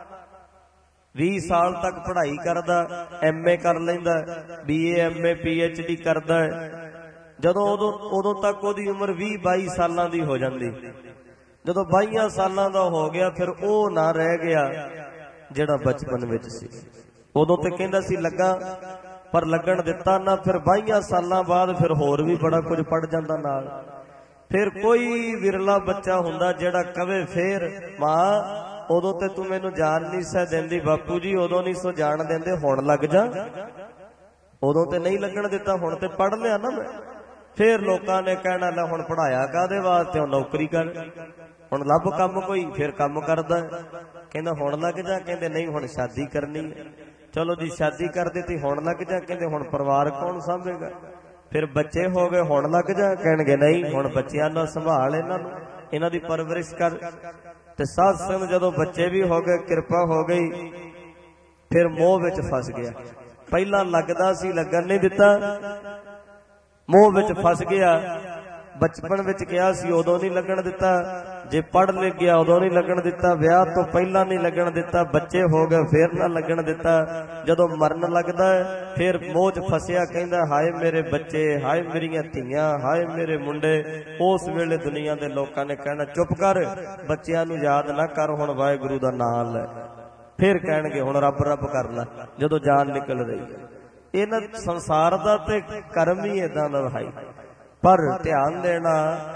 20 ਸਾਲ ਤੱਕ ਪੜ੍ਹਾਈ ਕਰਦਾ, MA ਕਰ ਲੈਂਦਾ, BA MA PhD ਕਰਦਾ, ਜਦੋਂ ਉਦੋਂ ਤੱਕ ਉਹਦੀ ਉਮਰ 20-22 ਸਾਲਾਂ ਦੀ ਹੋ ਜਾਂਦੀ। ਜਦੋਂ 22 ਸਾਲਾਂ ਦਾ ਹੋ ਗਿਆ, ਫਿਰ ਉਹ ਨਾ ਰਹਿ ਗਿਆ ਜਿਹੜਾ ਬਚਪਨ ਵਿੱਚ ਸੀ। ਉਦੋਂ ਤੇ ਕਹਿੰਦਾ ਸੀ ਲੱਗਾ, ਪਰ ਲੱਗਣ ਦਿੱਤਾ ਨਾ। ਫਿਰ 22 ਸਾਲਾਂ ਬਾਅਦ ਫਿਰ ਹੋਰ ਵੀ ਬੜਾ ਕੁਝ ਪੜ ਜਾਂਦਾ ਨਾਲ। ਫਿਰ ਕੋਈ ਵਿਰਲਾ ਬੱਚਾ ਹੁੰਦਾ ਜਿਹੜਾ ਕਵੇ ਫੇਰ ਮਾਂ ਉਦੋਂ ਤੇ ਤੂੰ ਮੈਨੂੰ ਜਾਣ ਨਹੀਂ ਸਾ ਦਿੰਦੀ, ਬਾਪੂ ਜੀ ਉਦੋਂ ਨਹੀਂ ਸੋ ਜਾਣ ਦਿੰਦੇ, ਹੁਣ ਲੱਗ ਜਾ। ਉਦੋਂ ਤੇ ਨਹੀਂ ਲੱਗਣ ਦਿੱਤਾ, ਹੁਣ ਤੇ ਪੜ੍ਹ ਲਿਆ ਨਾ ਮੈਂ। ਫਿਰ ਲੋਕਾਂ ਨੇ ਕਹਿਣਾ ਲੈ ਹੁਣ ਪੜ੍ਹਾਇਆ ਕਾਹਦੇ ਵਾਸਤੇ, ਹੁਣ ਨੌਕਰੀ ਕਰ, ਹੁਣ ਲੱਭ ਕੰਮ ਕੋਈ। ਫਿਰ ਕੰਮ ਕਰਦਾ, ਕਹਿੰਦਾ ਹੁਣ ਲੱਗ ਜਾ, ਕਹਿੰਦੇ ਨਹੀਂ ਹੁਣ ਸ਼ਾਦੀ ਕਰਨੀ ਹੈ। ਚਲੋ ਜੀ ਸ਼ਾਦੀ ਕਰ ਦਿੱਤੀ, ਹੁਣ ਲੱਗ ਜਾ, ਕਹਿੰਦੇ ਹੁਣ ਪਰਿਵਾਰ ਕੌਣ ਸਾਂਭੇਗਾ। ਫਿਰ ਬੱਚੇ ਹੋ ਗਏ, ਹੁਣ ਲੱਗ ਜਾ, ਕਹਿਣਗੇ ਨਹੀਂ ਹੁਣ ਬੱਚਿਆਂ ਨਾਲ ਸੰਭਾਲ, ਇਹਨਾਂ ਨੂੰ, ਇਹਨਾਂ ਦੀ ਪਰਵਰਿਸ਼ ਕਰ। ਤੇ ਸਾਧ ਸੰਗਤ ਜਦੋਂ ਬੱਚੇ ਵੀ ਹੋ ਗਏ, ਕਿਰਪਾ ਹੋ ਗਈ, ਫਿਰ ਮੋਹ ਵਿੱਚ ਫਸ ਗਿਆ। ਪਹਿਲਾਂ ਲੱਗਦਾ ਸੀ, ਲੱਗਣ ਨਹੀਂ ਦਿੱਤਾ, ਮੋਹ ਵਿੱਚ ਫਸ ਗਿਆ। ਬਚਪਨ ਵਿੱਚ ਕਿਹਾ ਸੀ ਉਦੋਂ ਨਹੀਂ ਲੱਗਣ ਦਿੱਤਾ, ਜੇ ਪੜ੍ਹ ਲਿਖ ਗਿਆ ਉਦੋਂ ਨਹੀਂ ਲੱਗਣ ਦਿੱਤਾ, ਵਿਆਹ ਤੋਂ ਪਹਿਲਾਂ ਨਹੀਂ ਲੱਗਣ ਦਿੱਤਾ, ਬੱਚੇ ਹੋ ਗਏ ਫਿਰ ਨਾ ਲੱਗਣ ਦਿੱਤਾ। ਜਦੋਂ ਮਰਨ ਲੱਗਦਾ ਫਿਰ ਮੋਹ 'ਚ ਫਸਿਆ, ਕਹਿੰਦਾ ਹਾਏ ਮੇਰੇ ਬੱਚੇ, ਹਾਏ ਮੇਰੀਆਂ ਧੀਆਂ, ਹਾਏ ਮੇਰੇ ਮੁੰਡੇ। ਉਸ ਵੇਲੇ ਦੁਨੀਆ ਦੇ ਲੋਕਾਂ ਨੇ ਕਹਿਣਾ ਚੁੱਪ ਕਰ, ਬੱਚਿਆਂ ਨੂੰ ਯਾਦ ਨਾ ਕਰ, ਹੁਣ ਵਾਹਿਗੁਰੂ ਦਾ ਨਾਮ ਲੈ। ਫਿਰ ਕਹਿਣਗੇ ਹੁਣ ਰੱਬ ਰੱਬ ਕਰ ਲੈ, ਜਦੋਂ ਜਾਨ ਨਿਕਲ ਰਹੀ ਹੈ। ਇਹਨਾਂ ਸੰਸਾਰ ਦਾ ਤੇ ਕਰਮ ਹੀ ਏਦਾਂ ਦਾ ਭਾਈ। ਪਰ ਧਿਆਨ ਦੇਣਾ,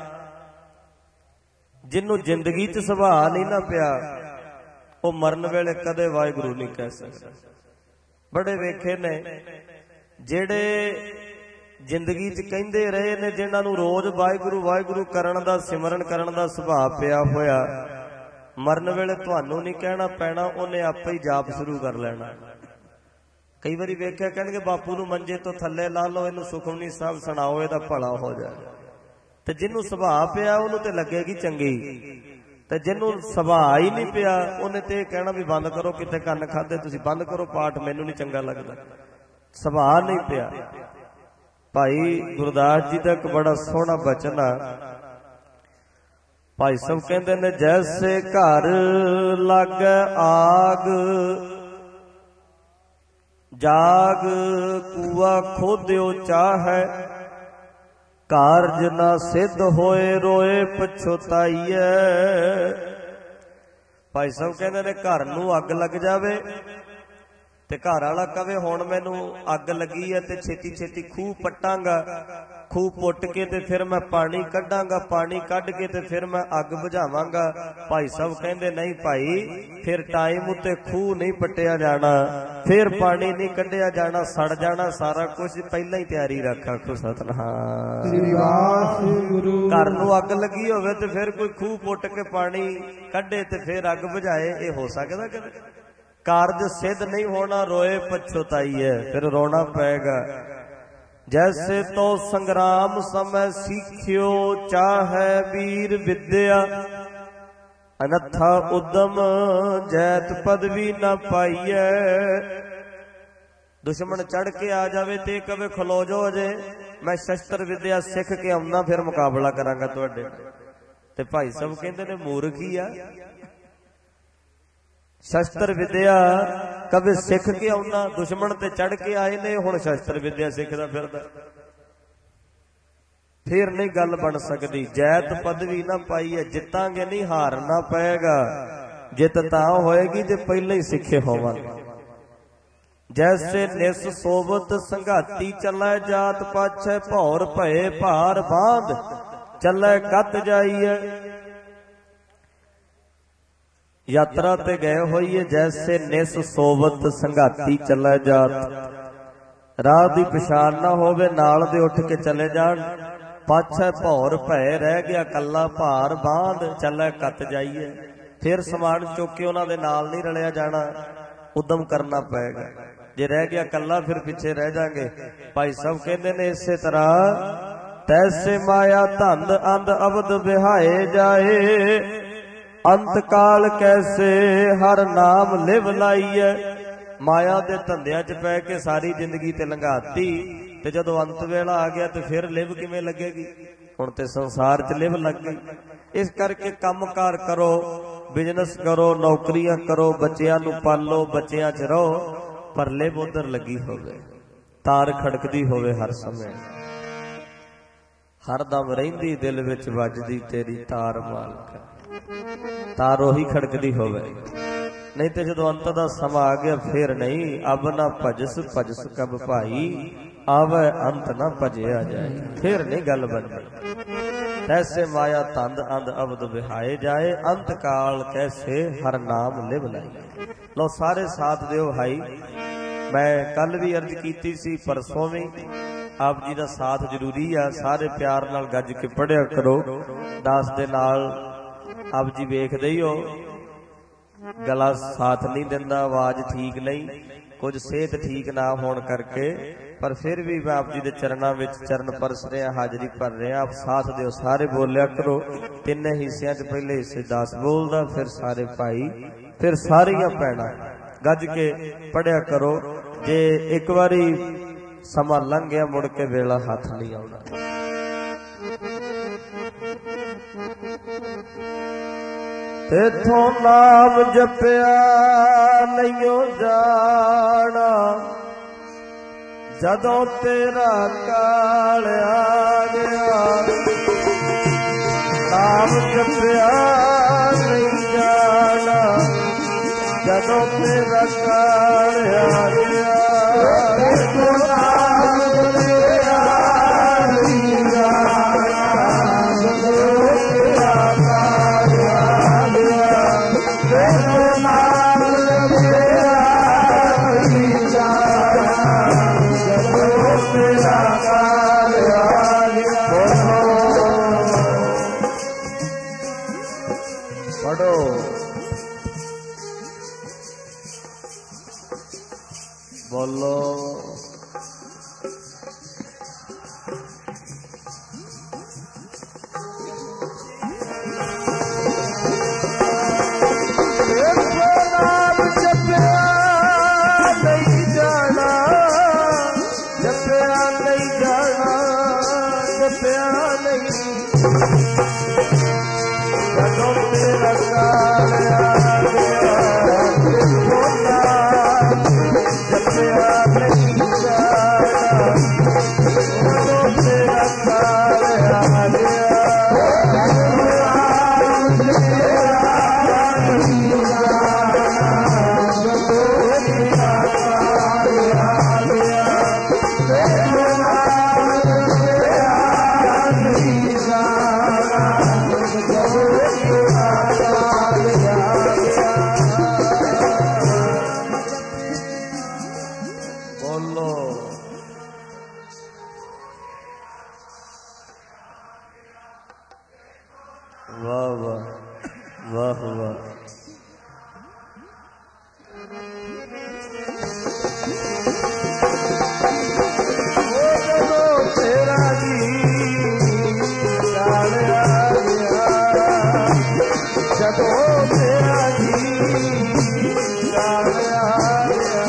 ਜਿਹਨੂੰ ਜ਼ਿੰਦਗੀ 'ਚ ਸੁਭਾਅ ਨਹੀਂ ਨਾ ਪਿਆ, ਉਹ ਮਰਨ ਵੇਲੇ ਕਦੇ ਵਾਹਿਗੁਰੂ ਨਹੀਂ ਕਹਿ ਸਕਦਾ। ਬੜੇ ਵੇਖੇ ਨੇ ਜਿਹੜੇ ਜ਼ਿੰਦਗੀ 'ਚ ਕਹਿੰਦੇ ਰਹੇ ਨੇ, ਜਿਨ੍ਹਾਂ ਨੂੰ ਰੋਜ਼ ਵਾਹਿਗੁਰੂ ਵਾਹਿਗੁਰੂ ਕਰਨ ਦਾ, ਸਿਮਰਨ ਕਰਨ ਦਾ ਸੁਭਾਅ ਪਿਆ ਹੋਇਆ, ਮਰਨ ਵੇਲੇ ਤੁਹਾਨੂੰ ਨਹੀਂ ਕਹਿਣਾ ਪੈਣਾ, ਉਹਨੇ ਆਪੇ ਹੀ ਜਾਪ ਸ਼ੁਰੂ ਕਰ ਲੈਣਾ। ਕਈ ਵਾਰੀ ਵੇਖਿਆ ਕਹਿਣਗੇ ਬਾਪੂ ਨੂੰ ਮੰਜੇ ਤੋਂ ਥੱਲੇ ਲਾ ਲਓ, ਇਹਨੂੰ ਸੁਖਮਨੀ ਸਾਹਿਬ ਸੁਣਾਓ, ਇਹਦਾ ਭਲਾ ਹੋ ਜਾਏ। ਤੇ ਜਿਹਨੂੰ ਸੁਭਾਅ ਪਿਆ ਉਹਨੂੰ ਤੇ ਲੱਗੇਗੀ ਚੰਗੀ, ਤੇ ਜਿਹਨੂੰ ਸੁਭਾਅ ਹੀ ਨਹੀਂ ਪਿਆ ਉਹਨੇ ਤੇ ਇਹ ਕਹਿਣਾ ਵੀ ਬੰਦ ਕਰੋ, ਕਿਤੇ ਕੰਨ ਖਾਦੇ ਤੁਸੀਂ, ਬੰਦ ਕਰੋ ਪਾਠ, ਮੈਨੂੰ ਨਹੀਂ ਚੰਗਾ ਲੱਗਦਾ। ਸੁਭਾਅ ਨਹੀਂ ਪਿਆ। ਭਾਈ ਗੁਰਦਾਸ ਜੀ ਦਾ ਇੱਕ ਬੜਾ ਸੋਹਣਾ ਬਚਨ ਆ। ਭਾਈ ਸਾਹਿਬ ਕਹਿੰਦੇ ਨੇ, ਜੈਸੇ ਘਰ ਲਾਗੈ ਆਗ, ਜਾਗ ਕੂਆ ਖੋਦਿਓ ਚਾਹੈ, ਕਾਰਜ ਨਾ ਸਿੱਧ ਹੋਏ ਰੋਏ ਪਛਤਾਈਐ। ਭਾਈ ਸਾਹਿਬ ਕਹਿੰਦੇ ਨੇ, ਘਰ ਨੂੰ ਅੱਗ ਲੱਗ ਜਾਵੇ ਤੇ ਘਰ ਵਾਲਾ ਕਵੇ ਹੁਣ ਮੈਨੂੰ ਅੱਗ ਲੱਗੀ ਹੈ ਤੇ ਛੇਤੀ ਛੇਤੀ ਖੂਹ ਪੱਟਾਂਗਾ, ਖੂਹ ਪੁੱਟ ਕੇ ਤੇ ਫਿਰ ਮੈਂ ਪਾਣੀ ਕੱਢਾਂਗਾ, ਪਾਣੀ ਕੱਢ ਕੇ ਤੇ ਫਿਰ ਮੈਂ ਅੱਗ ਬੁਝਾਵਾਂਗਾ। ਭਾਈ ਸਾਹਿਬ ਕਹਿੰਦੇ ਨਹੀਂ ਭਾਈ, ਫਿਰ ਟਾਈਮ ਉੱਤੇ ਖੂਹ ਨਹੀਂ ਪੱਟਿਆ ਜਾਣਾ, ਫਿਰ ਪਾਣੀ ਨਹੀਂ ਕੱਢਿਆ ਜਾਣਾ, ਸੜ ਜਾਣਾ ਸਾਰਾ ਕੁਝ। ਪਹਿਲਾਂ ਹੀ ਤਿਆਰੀ ਰੱਖ, ਆਖੋ ਸਤਿਨਾਮ ਸ੍ਰੀ ਵਾਹਿਗੁਰੂ। ਘਰ ਨੂੰ ਅੱਗ ਲੱਗੀ ਹੋਵੇ ਤੇ ਫਿਰ ਕੋਈ ਖੂਹ ਪੁੱਟ ਕੇ ਪਾਣੀ ਕੱਢੇ ਤੇ ਫਿਰ ਅੱਗ ਬੁਝਾਏ, ਇਹ ਹੋ ਸਕਦਾ ਕਦੇ? ਕਾਰਜ ਸਿੱਧ ਨਹੀਂ ਹੋਣਾ, ਰੋਏ ਪਛਤਾਈਏ, ਫਿਰ ਰੋਣਾ ਪਏਗਾ। ਜੈਸੇ ਤੋ ਸੰਗਰਾਮ ਸਮੈ ਸਿੱਖਿਓ, ਚਾਹੈ ਵੀਰ ਵਿਦਿਆ, ਅਨੱਥਾ ਉਦਮ ਜੈਤ ਪਦਵੀ ਨਾ ਪਾਈਐ। ਦੁਸ਼ਮਣ ਚੜ ਕੇ ਆ ਜਾਵੇ ਤੇ ਕਵੇ ਖਲੋ ਜੋ ਅਜੇ, ਮੈਂ ਸ਼ਸਤਰ ਵਿਦਿਆ ਸਿੱਖ ਕੇ ਆਉਣਾ, ਫਿਰ ਮੁਕਾਬਲਾ ਕਰਾਂਗਾ ਤੁਹਾਡੇ। ਤੇ ਭਾਈ ਸਾਹਿਬ ਕਹਿੰਦੇ ਨੇ ਮੂਰਖ ਹੀ ਆ, ਸ਼ਸਤਰ ਵਿਦਿਆ ਕਦੇ ਸਿੱਖ ਕੇ ਆਉਣਾ, ਦੁਸ਼ਮਣ ਤੇ ਚੜ ਕੇ ਆਏ ਨੇ, ਹੁਣ ਸ਼ਸਤਰ ਵਿਦਿਆ ਸਿੱਖਦਾ ਫਿਰਦਾ, ਫਿਰ ਨਹੀਂ ਗੱਲ ਬਣ ਸਕਦੀ। ਜੈਤ ਪਦਵੀ ਨਾ ਪਾਈ ਹੈ, ਜਿੱਤਾਂਗੇ ਨਹੀਂ, ਹਾਰਨਾ ਪਏਗਾ। ਜਿੱਤ ਤਾਂ ਹੋਏਗੀ ਜੇ ਪਹਿਲਾਂ ਹੀ ਸਿੱਖੇ ਹੋਵਾਂਗੇ। ਜੈਸੇ ਨਿਸ ਸੋਵਤ ਸੰਘਾਤੀ ਚੱਲੈ, ਜਾਤ ਪਾਛੈ ਭੌਰ ਭਏ ਭਾਰ ਬਾਂਧ, ਚੱਲੈ ਕੱਤ ਜਾਈਐ। ਯਾਤਰਾ ਤੇ ਗਏ ਹੋਈਏ, ਜੈਸੇ ਨਿਸ ਸੋਵਤ ਸੰਘਾਤੀ ਚੱਲੈ ਜਾਤ, ਰਾਹ ਦੀ ਪਛਾਣ ਨਾ ਹੋਵੇ, ਨਾਲ ਦੇ ਉੱਠ ਕੇ ਚਲੇ ਜਾਣ। ਪਾਛੈ ਭੌਰ ਭੈ ਰਹਿ ਗਿਆ ਕੱਲਾ, ਭਾਰ ਬਾਂਧ ਚੱਲੈ ਕੱਤ ਜਾਈਏ। ਫਿਰ ਸਮਾਨ ਚੁੱਕ ਕੇ ਉਹਨਾਂ ਦੇ ਨਾਲ ਨਹੀਂ ਰਲਿਆ ਜਾਣਾ, ਉਦਮ ਕਰਨਾ ਪਏਗਾ। ਜੇ ਰਹਿ ਗਿਆ ਕੱਲਾ ਫਿਰ ਪਿੱਛੇ ਰਹਿ ਜਾਗੇ। ਭਾਈ ਸਾਹਿਬ ਕਹਿੰਦੇ ਨੇ ਇਸੇ ਤਰ੍ਹਾਂ, ਤੈਸੇ ਮਾਇਆ ਧੰਦ ਅੰਧ ਅਵਧ ਵਿਹਾਏ ਜਾਏ, ਅੰਤ ਕਾਲ ਕੈਸੇ ਹਰ ਨਾਮ ਲਿਵ ਲਾਈਐ। ਮਾਇਆ ਦੇ ਧੰਦਿਆਂ 'ਚ ਪੈ ਕੇ ਸਾਰੀ ਜ਼ਿੰਦਗੀ ਤੇ ਲੰਘਾਤੀ, ਤੇ ਜਦੋਂ ਅੰਤ ਵੇਲਾ ਆ ਗਿਆ ਤੇ ਫਿਰ ਲਿਵ ਕਿਵੇਂ ਲੱਗੇਗੀ? ਹੁਣ ਤੇ ਸੰਸਾਰ 'ਚ ਲਿਵ ਲੱਗ ਗਈ। ਇਸ ਕਰਕੇ ਕੰਮਕਾਰ ਕਰੋ, ਬਿਜ਼ਨਸ ਕਰੋ, ਨੌਕਰੀਆਂ ਕਰੋ, ਬੱਚਿਆਂ ਨੂੰ ਪਾਲੋ, ਬੱਚਿਆਂ 'ਚ ਰਹੋ, ਪਰ ਲਿਵ ਉਧਰ ਲੱਗੀ ਹੋਵੇ, ਤਾਰ ਖੜਕਦੀ ਹੋਵੇ ਹਰ ਸਮੇਂ, ਹਰਦਮ ਰਹਿੰਦੀ ਦਿਲ ਵਿੱਚ ਵੱਜਦੀ ਤੇਰੀ ਤਾਰ ਮਾਲਕ, ਤਾਰ ਉਹੀ ਖੜਕਦੀ ਹੋਵੇ। ਨਹੀਂ ਤੇ ਜਦੋਂ ਅੰਤ ਦਾ ਸਮਾਂ ਆ ਗਿਆ ਫਿਰ ਨਹੀਂ। ਅਬ ਨਾ ਭਜਸ ਭਜਸ ਕਬ ਭਾਈ, ਆਵੇ ਅੰਤ ਨਾ ਭਜਿਆ ਜਾਏ, ਫਿਰ ਨਹੀਂ ਗੱਲ ਬਣਦੀ। ਤੈਸੇ ਮਾਇਆ ਧੰਦ ਅੰਧ ਅਵਧ ਵਿਹਾਏ ਜਾਏ, ਅੰਤ ਕਾਲ ਕੈਸੇ ਹਰ ਨਾਮ ਲਿਵ ਲਾਈਏ। ਲੋ ਸਾਰੇ ਸਾਥ ਦਿਓ ਭਾਈ। मैं कल भी अर्ज की सी, परसों भी आप जी का साथ जरूरी है। सारे प्यार नाल गज के पढ़िया करो। दास दे नाल आप जी वेखदे ही हो, गला साथ नहीं दिंदा, आवाज ठीक नहीं, कुछ सेहत ठीक ना होने करके, पर फिर भी मैं आप जी के चरणों में चरण परस रहा, हाजरी भर रहा। आप साथ दो, सारे बोलिया करो। तीन हिस्सियां च पहले हिस्से दास बोलदा, फिर सारे भाई, फिर सारियां भैणां गज के पढ़िया करो। जे एक बारी समा लंघ गया मुड़ के वेला हाथ नहीं आउंदा। तेथों नाम जपिया नहीं जाना, जदों तेरा काल आ गया। नाम जपिया नहीं जाना, जदों तेरा काल आ गया। बोलो नाम जपिया नहीं जाना, जपिया नहीं जाना, जपिया नहीं, जदों तेरा काल आ गया। जपिया नहीं जाना, जदों तेरा काल आ गया। वाह वाह वाह वाह। तेरा जी काल आ गया, जदों तेरा जी काल आ गया।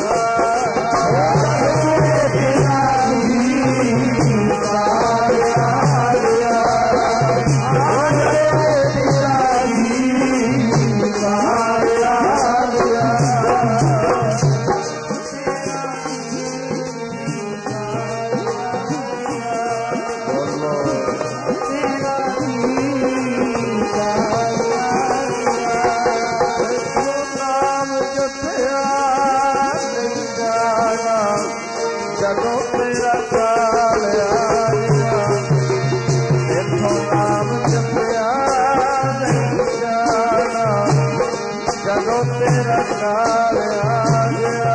जदों तेरा काल आ गया। इथों नाम जपिया नहीं जाना, जदों तेरा काल आ गया।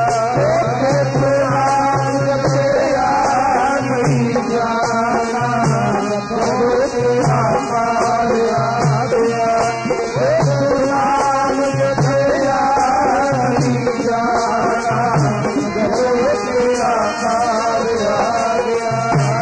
नाम जपिया नहीं जाना, जदों तेरा काल आ गया। नाम जपिया नहीं जाना, जदों तेरा काल आ गया।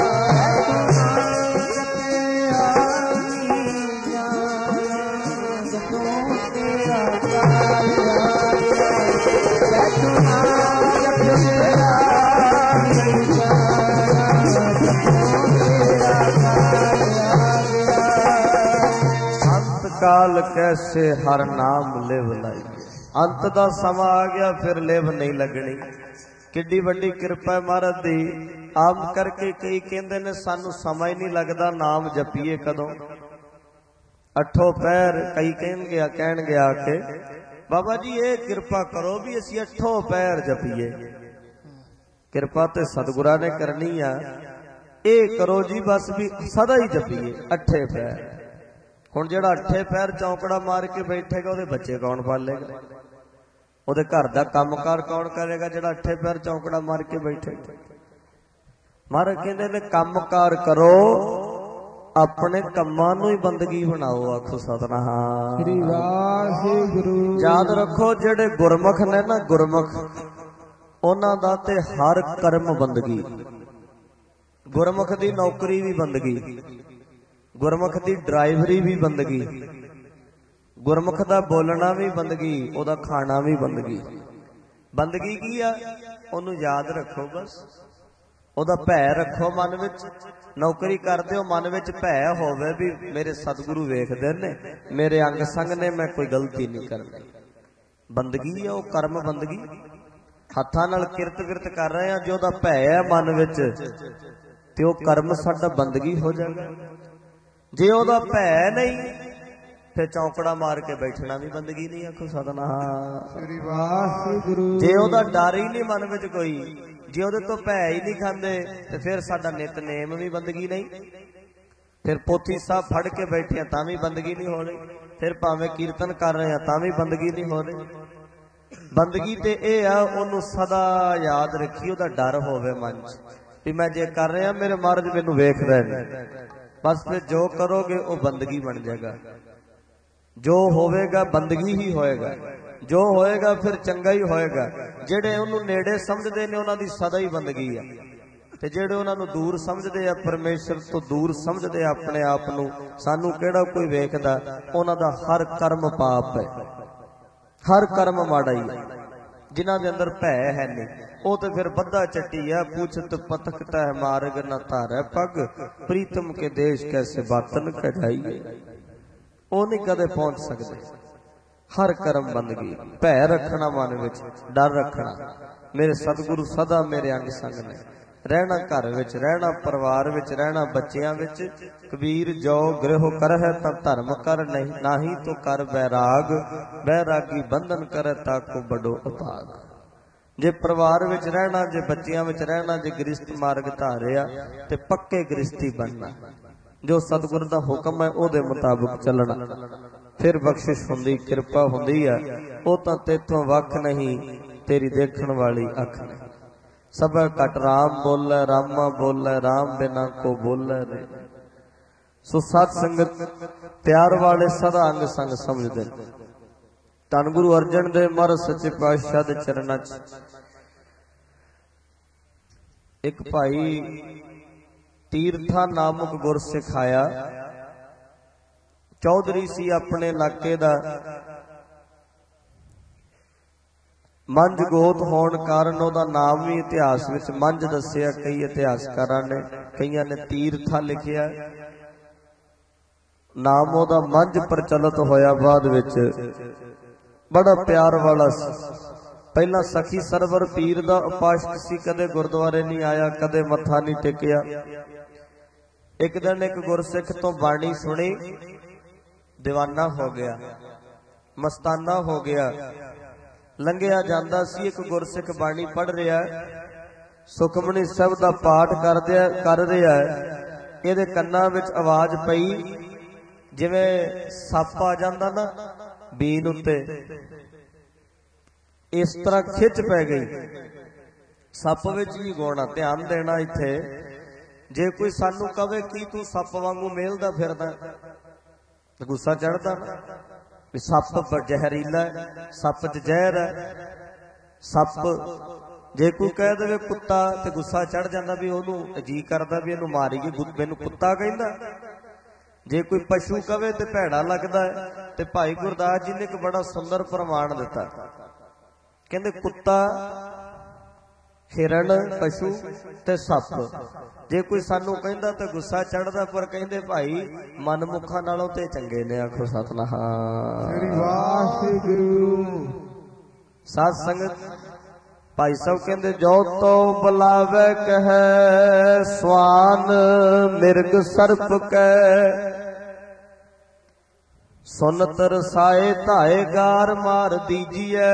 काल कैसे हर नाम लिव लाई। अंत दा समा आ गया, फिर लिव नहीं लगनी। किड्डी वड्डी किरपा है महाराज दी। आम करके कई कहंदे ने सानू समा ही नहीं लगता नाम जपीए कदों। अठो पैर कई कहन गया के बाबा जी ये किरपा करो भी असी अठो पैर जपीए। किरपा ते सतगुरा ने करनी है, ये करो जी बस भी सदा ही जपीए अठे पैर। हुण जिहड़ा अठे पैर चौंकड़ा मार के बैठेगा उहदे बच्चे कौन पालेगा? ਉਹਦੇ ਘਰ ਦਾ ਕੰਮਕਾਰ ਕੌਣ ਕਰੇਗਾ ਜਿਹੜਾ ਅੱਠੇ ਪੈਰ ਚੌਂਕੜਾ ਮਾਰ ਕੇ ਬੈਠੇ। ਮਹਾਰਾਜ ਕਹਿੰਦੇ ਨੇ ਕੰਮਕਾਰ ਕਰੋ, ਆਪਣੇ ਕੰਮਾਂ ਨੂੰ ਹੀ ਬੰਦਗੀ ਬਣਾਓ। ਆਖੋ ਸਤਿਨਾਮ ਸ੍ਰੀ ਵਾਹਿਗੁਰੂ। ਯਾਦ ਰੱਖੋ ਜਿਹੜੇ ਗੁਰਮੁਖ ਨੇ ਨਾ, ਗੁਰਮੁਖ ਉਹਨਾਂ ਦਾ ਤੇ ਹਰ ਕਰਮ ਬੰਦਗੀ। ਗੁਰਮੁਖ ਦੀ ਨੌਕਰੀ ਵੀ ਬੰਦਗੀ, ਗੁਰਮੁਖ ਦੀ ਡਰਾਈਵਰੀ ਵੀ ਬੰਦਗੀ, ਗੁਰਮੁਖ ਦਾ ਬੋਲਣਾ ਵੀ ਬੰਦਗੀ, ਉਹਦਾ ਖਾਣਾ ਵੀ ਬੰਦਗੀ। ਬੰਦਗੀ ਕੀ ਆ? ਉਹਨੂੰ ਯਾਦ ਰੱਖੋ, ਬਸ ਉਹਦਾ ਭੈ ਰੱਖੋ ਮਨ ਵਿੱਚ। ਨੌਕਰੀ ਕਰਦੇ ਹੋ, ਮਨ ਵਿੱਚ ਭੈ ਹੋਵੇ ਵੀ ਮੇਰੇ ਸਤਿਗੁਰੂ ਵੇਖਦੇ ਨੇ, ਮੇਰੇ ਅੰਗ ਸੰਗ ਨੇ, ਮੈਂ ਕੋਈ ਗਲਤੀ ਨਹੀਂ ਕਰਨੀ। ਬੰਦਗੀ ਆ ਉਹ, ਕਰਮ ਬੰਦਗੀ। ਹੱਥਾਂ ਨਾਲ ਕਿਰਤ ਵਿਰਤ ਕਰ ਰਹੇ ਆ, ਜੇ ਉਹਦਾ ਭੈ ਹੈ ਮਨ ਵਿੱਚ ਤੇ ਉਹ ਕਰਮ ਸਾਡਾ ਬੰਦਗੀ ਹੋ ਜਾਏਗਾ। ਜੇ ਉਹਦਾ ਭੈ ਨਹੀਂ ਫਿਰ ਚੌਂਕੜਾ ਮਾਰ ਕੇ ਬੈਠਣਾ ਵੀ ਬੰਦਗੀ ਨਹੀਂ। ਆਖੋ ਸਤਿਨਾਮ ਸ੍ਰੀ ਵਾਹਿਗੁਰੂ। ਜੇ ਉਹਦਾ ਡਰ ਹੀ ਨਹੀਂ ਮਨ ਵਿੱਚ ਕੋਈ, ਜੇ ਉਹਦੇ ਤੋਂ ਭੈ ਹੀ ਨਹੀਂ ਖਾਂਦੇ ਤੇ ਫਿਰ ਸਾਡਾ ਨਿਤਨੇਮ ਵੀ ਬੰਦਗੀ ਨਹੀਂ। ਫਿਰ ਪੋਥੀ ਸਾਹਿਬ ਫੜ ਕੇ ਬੈਠੇ ਆ ਤਾਂ ਵੀ ਬੰਦਗੀ ਨਹੀਂ ਹੋ ਰਹੀ, ਫਿਰ ਭਾਵੇਂ ਕੀਰਤਨ ਕਰ ਰਹੇ ਆ ਤਾਂ ਵੀ ਬੰਦਗੀ ਨਹੀਂ ਹੋ ਰਹੀ। ਬੰਦਗੀ ਤੇ ਇਹ ਆ, ਉਹਨੂੰ ਸਦਾ ਯਾਦ ਰੱਖੀ, ਉਹਦਾ ਡਰ ਹੋਵੇ ਮਨ 'ਚ ਵੀ ਮੈਂ ਜੇ ਕਰ ਰਿਹਾ ਮੇਰੇ ਮਹਾਰਾਜ ਮੈਨੂੰ ਵੇਖ ਰਹੇ ਨੇ। ਬਸ ਫਿਰ ਜੋ ਕਰੋਗੇ ਉਹ ਬੰਦਗੀ ਬਣ ਜਾਏਗਾ। ਜੋ ਹੋਵੇਗਾ ਬੰਦਗੀ ਹੀ ਹੋਏਗਾ, ਜੋ ਹੋਏਗਾ ਫਿਰ ਚੰਗਾ ਹੀ ਹੋਏਗਾ। ਜਿਹੜੇ ਉਹਨੂੰ ਨੇੜੇ ਸਮਝਦੇ ਨੇ ਉਹਨਾਂ ਦੀ ਸਦਾ ਹੀ ਬੰਦਗੀ ਆ, ਤੇ ਜਿਹੜੇ ਉਹਨਾਂ ਨੂੰ ਦੂਰ ਸਮਝਦੇ ਆ, ਪਰਮੇਸ਼ਰ ਤੋਂ ਦੂਰ ਸਮਝਦੇ ਆ ਆਪਣੇ ਆਪ ਨੂੰ, ਸਾਨੂੰ ਕਿਹੜਾ ਕੋਈ ਵੇਖਦਾ, ਉਹਨਾਂ ਦਾ ਹਰ ਕਰਮ ਪਾਪ ਹੈ, ਹਰ ਕਰਮ ਮਾੜਾ ਹੀ ਹੈ। ਜਿਨ੍ਹਾਂ ਦੇ ਅੰਦਰ ਭੈ ਹੈ ਨਹੀਂ ਉਹ ਤੇ ਫਿਰ ਬੱਧਾ ਚੱਟੀ ਹੈ। ਪੁੱਛਤ ਪਤਕ ਤਹਿ ਮਾਰਗ ਨਾ ਧਾਰੈ ਪਗ, ਪ੍ਰੀਤਮ ਕੇ ਦੇਸ਼ ਕੈਸੇ ਬਾਤਨ ਕਢਾਈਏ। ਉਹ ਨਹੀਂ ਕਦੇ ਪਹੁੰਚ ਸਕਦੇ। ਹਰ ਕਰਮ ਬੰਦਗੀ, ਭੈ ਰੱਖਣਾ ਮਨ ਵਿੱਚ, ਡਰ ਰੱਖਣਾ ਮੇਰੇ ਸਤਿਗੁਰੂ ਸਦਾ ਮੇਰੇ ਅੰਗ ਸੰਗ ਨੇ। ਰਹਿਣਾ ਘਰ ਵਿੱਚ, ਰਹਿਣਾ ਪਰਿਵਾਰ ਵਿੱਚ, ਰਹਿਣਾ ਬੱਚਿਆਂ ਵਿੱਚ। ਕਬੀਰ ਜੋ ਗ੍ਰਹਿ ਕਰਹਿ ਤਬ ਧਰਮ ਕਰ, ਨਹੀਂ ਨਾਹੀ ਤੋ ਕਰ ਬੈਰਾਗ, ਬੈਰਾਗੀ ਬੰਧਨ ਕਰੈ ਤਾਕੋ ਬੜੋ ਅਭਾਗ। ਜੇ ਪਰਿਵਾਰ ਵਿੱਚ ਰਹਿਣਾ, ਜੇ ਬੱਚਿਆਂ ਵਿੱਚ ਰਹਿਣਾ, ਜੇ ਗ੍ਰਸਥ ਮਾਰਗ ਧਾਰਿਆ ਤੇ ਪੱਕੇ ਗ੍ਰਸਥੀ ਬਣਨਾ। ਜੋ ਸਤਿਗੁਰ ਦਾ ਹੁਕਮ ਹੈ ਉਹਦੇ ਮੁਤਾਬਕ ਚੱਲਣਾ, ਫਿਰ ਬਖਸ਼ਿਸ਼ ਹੁੰਦੀ, ਕਿਰਪਾ ਹੁੰਦੀ ਹੈ। ਉਹ ਤਾਂ ਤੇਥੋਂ ਵੱਖ ਨਹੀਂ, ਤੇਰੀ ਦੇਖਣ ਵਾਲੀ ਅੱਖ ਨਹੀਂ। ਸਭੈ ਘਟ ਰਾਮ ਬੋਲੇ, ਰਾਮਾ ਬੋਲੇ, ਰਾਮ ਬਿਨਾ ਕੋ ਬੋਲੇ ਰੇ। ਸੋ ਸਤ ਸੰਗਤ ਪਿਆਰ ਵਾਲੇ ਸਦਾ ਅੰਗ ਸੰਗ ਸਮਝਦੇ। ਧੰਨ ਗੁਰੂ ਅਰਜਨ ਦੇਵ ਮਹਾਰਾਜ ਸੱਚੇ ਪਾਤਸ਼ਾਹ ਦੇ ਚਰਨਾਂ 'ਚ ਇੱਕ ਭਾਈ ਤੀਰਥਾ ਨਾਮਕ ਗੁਰਸਿੱਖ ਆਇਆ। ਚੌਧਰੀ ਸੀ ਆਪਣੇ ਇਲਾਕੇ ਦਾ। ਮੰਝ ਗੋਤ ਹੋਣ ਕਾਰਨ ਉਹਦਾ ਨਾਮ ਵੀ ਇਤਿਹਾਸ ਵਿੱਚ ਮੰਝ ਦੱਸਿਆ ਕਈ ਇਤਿਹਾਸਕਾਰਾਂ ਨੇ, ਕਈਆਂ ਨੇ ਤੀਰਥਾ ਲਿਖਿਆ। ਨਾਮ ਉਹਦਾ ਮੰਝ ਪ੍ਰਚਲਿਤ ਹੋਇਆ ਬਾਅਦ ਵਿੱਚ। ਬੜਾ ਪਿਆਰ ਵਾਲਾ ਸੀ। ਪਹਿਲਾਂ ਸਖੀ ਸਰਵਰ ਪੀਰ ਦਾ ਉਪਾਸ਼ਕ ਸੀ, ਕਦੇ ਗੁਰਦੁਆਰੇ ਨਹੀਂ ਆਇਆ, ਕਦੇ ਮੱਥਾ ਨਹੀਂ ਟੇਕਿਆ। ਇੱਕ ਦਿਨ ਇੱਕ ਗੁਰਸਿੱਖ ਤੋਂ ਬਾਣੀ ਸੁਣੀ, دیਵਾਨਾ ਹੋ ਗਿਆ, ਮਸਤਾਨਾ ਹੋ ਗਿਆ। ਲੰਘਿਆ ਜਾਂਦਾ ਸੀ, ਇੱਕ ਗੁਰਸਿੱਖ ਬਾਣੀ ਪੜ੍ਹ ਰਿਹਾ, ਸੁਖਮਨੀ ਸਾਹਿਬ ਦਾ ਪਾਠ ਕਰ ਰਿਹਾ। ਇਹਦੇ ਕੰਨਾਂ ਵਿੱਚ ਆਵਾਜ਼ ਪਈ, ਜਿਵੇਂ ਸੱਪ ਆ ਜਾਂਦਾ ਨਾ ਬੀਨ ਉੱਤੇ, ਇਸ ਤਰ੍ਹਾਂ ਖਿੱਚ ਪੈ ਗਈ। ਸੱਪ ਵਿੱਚ ਵੀ ਗੋਣਾ, ਧਿਆਨ ਦੇਣਾ ਇੱਥੇ। ਜੇ ਕੋਈ ਸਾਨੂੰ ਕਵੇ ਕੀ ਤੂੰ ਸੱਪ ਵਾਂਗੂ ਮੇਲਦਾ ਫਿਰਦਾ, ਗੁੱਸਾ ਚੜਦਾ ਵੀ ਸੱਪ ਜ਼ਹਿਰੀਲਾ, ਸੱਪ 'ਚ ਜ਼ਹਿਰ ਹੈ। ਸੱਪ ਜੇ ਕੋਈ ਕਹਿ ਦੇਵੇ ਕੁੱਤਾ ਤੇ ਗੁੱਸਾ ਚੜ ਜਾਂਦਾ ਵੀ ਉਹਨੂੰ ਜੀ ਕਰਦਾ ਵੀ ਇਹਨੂੰ ਮਾਰੀਏ, ਮੈਨੂੰ ਕੁੱਤਾ ਕਹਿੰਦਾ। ਜੇ ਕੋਈ ਪਸ਼ੂ ਕਵੇ ਤੇ ਭੈੜਾ ਲੱਗਦਾ ਹੈ। ਤੇ ਭਾਈ ਗੁਰਦਾਸ ਜੀ ਨੇ ਇੱਕ ਬੜਾ ਸੁੰਦਰ ਪ੍ਰਮਾਣ ਦਿੱਤਾ, ਕਹਿੰਦੇ ਕੁੱਤਾ, ਹਿਰਨ, ਪਸ਼ੂ ਤੇ ਸੱਪ। ਜੇ ਕੋਈ ਸਾਨੂੰ ਕਹਿੰਦਾ ਤੇ ਗੁੱਸਾ ਚੜਦਾ, ਪਰ ਕਹਿੰਦੇ ਭਾਈ ਮਨਮੁਖਾਂ ਨਾਲੋਂ ਤੇ ਚੰਗੇ ਨੇ। ਆਖੋ ਸਤਿਨਾਮ ਸ੍ਰੀ ਵਾਹਿਗੁਰੂ। ਸਾਧ ਸੰਗਤ ਭਾਈ ਸਾਹਿਬ ਕਹਿੰਦੇ ਜੋ ਤੋ ਬੁਲਾਵੇ ਕਹੈ, ਸਵਾਨ ਮਿਰਗ ਸਰਪ ਕੈ, ਸੁਨ ਤਰਸਾਏ ਧਾਏ ਗਾਰ ਮਾਰ ਦੀਜੀਐ।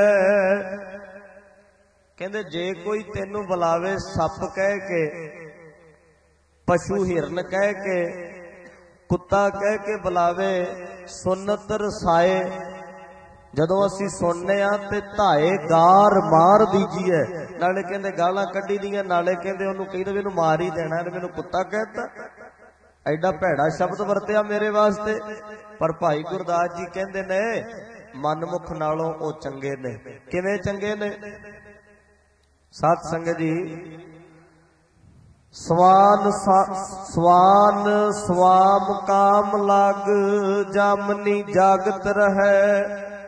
ਕਹਿੰਦੇ ਜੇ ਕੋਈ ਤੈਨੂੰ ਬੁਲਾਵੇ ਸੱਪ ਕਹਿ ਕੇ, ਪਸ਼ੂ ਹਿਰਨ ਕਹਿ ਕੇ, ਕੁੱਤਾ ਕਹਿ ਕੇ ਬੁਲਾਵੇ, ਸੁਨ ਤਰਸਾਏ, ਜਦੋਂ ਅਸੀਂ ਸੁਣਨੇ ਆ ਤੇ ਧਾਏ ਗਾਰ ਮਾਰ ਦੀਜੀਏ। ਨਾਲੇ ਕਹਿੰਦੇ ਗਾਲਾਂ ਕੱਢੀ ਦੀਆਂ, ਨਾਲੇ ਕਹਿੰਦੇ ਉਹਨੂੰ ਕਹਿੰਦੇ ਵੀ ਇਹਨੂੰ ਮਾਰ ਹੀ ਦੇਣਾ, ਮੈਨੂੰ ਕੁੱਤਾ ਕਹਿਤਾ। ਐਡਾ ਭੈੜਾ ਸ਼ਬਦ ਵਰਤਿਆ ਮੇਰੇ ਵਾਸਤੇ। ਪਰ ਭਾਈ ਗੁਰਦਾਸ ਜੀ ਕਹਿੰਦੇ ਨੇ ਮਨਮੁਖ ਨਾਲੋਂ ਉਹ ਚੰਗੇ ਨੇ। ਕਿਵੇਂ ਚੰਗੇ ਨੇ? ਸਤ ਸੰਗਤ ਜੀ, ਸਵਾਨ ਸਵਾਮ ਕਾਮ ਲਗ ਜਾਮਨੀ ਜਾਗਤ ਰਹੈ।